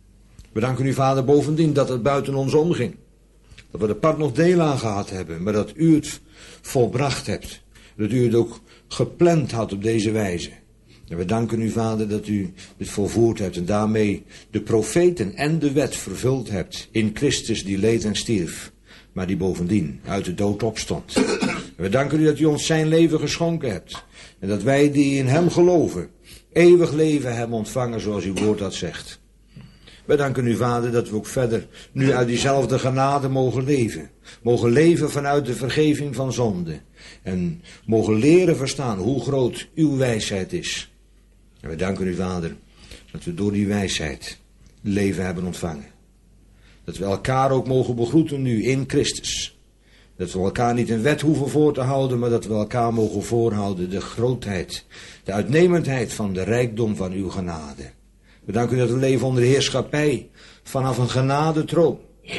We danken u, Vader, bovendien dat het buiten ons omging. Dat we er part nog deel aan gehad hebben. Maar dat u het volbracht hebt. Dat u het ook gepland had op deze wijze. En we danken u, Vader, dat u dit volvoerd hebt en daarmee de profeten en de wet vervuld hebt in Christus die leed en stierf, maar die bovendien uit de dood opstond. En we danken u dat u ons zijn leven geschonken hebt en dat wij die in hem geloven eeuwig leven hebben ontvangen zoals uw woord dat zegt. Wij danken u, Vader, dat we ook verder nu uit diezelfde genade mogen leven. Mogen leven vanuit de vergeving van zonde. En mogen leren verstaan hoe groot uw wijsheid is. En wij danken u, Vader, dat we door die wijsheid leven hebben ontvangen. Dat we elkaar ook mogen begroeten nu in Christus. Dat we elkaar niet een wet hoeven voor te houden, maar dat we elkaar mogen voorhouden de grootheid, de uitnemendheid van de rijkdom van uw genade. We danken u dat we leven onder de heerschappij vanaf een genadetroon.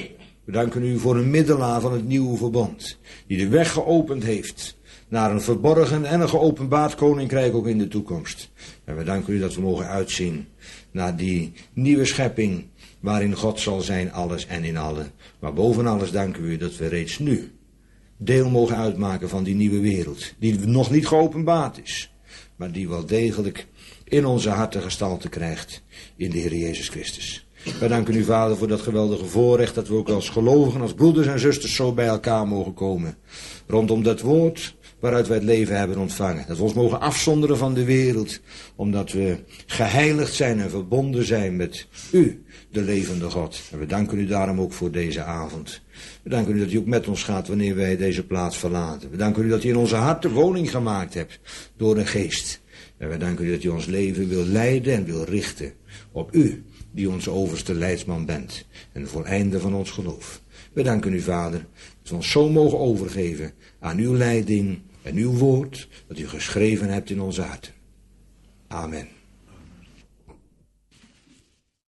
We danken u voor een middelaar van het nieuwe verbond, die de weg geopend heeft naar een verborgen en een geopenbaard koninkrijk ook in de toekomst. En we danken u dat we mogen uitzien naar die nieuwe schepping waarin God zal zijn, alles en in allen. Maar boven alles danken we u dat we reeds nu deel mogen uitmaken van die nieuwe wereld, die nog niet geopenbaard is, maar die wel degelijk in onze harten gestalte krijgt in de Heer Jezus Christus. Wij danken u, Vader, voor dat geweldige voorrecht dat we ook als gelovigen, als broeders en zusters zo bij elkaar mogen komen. Rondom dat woord waaruit wij het leven hebben ontvangen. Dat we ons mogen afzonderen van de wereld, omdat we geheiligd zijn en verbonden zijn met u, de levende God. En we danken u daarom ook voor deze avond. We danken u dat u ook met ons gaat wanneer wij deze plaats verlaten. We danken u dat u in onze harten woning gemaakt hebt door een geest. En we danken u dat u ons leven wil leiden en wil richten op u, die onze overste leidsman bent en voleinde van ons geloof. We danken u, Vader, dat we ons zo mogen overgeven aan uw leiding en uw woord, dat u geschreven hebt in onze harten. Amen.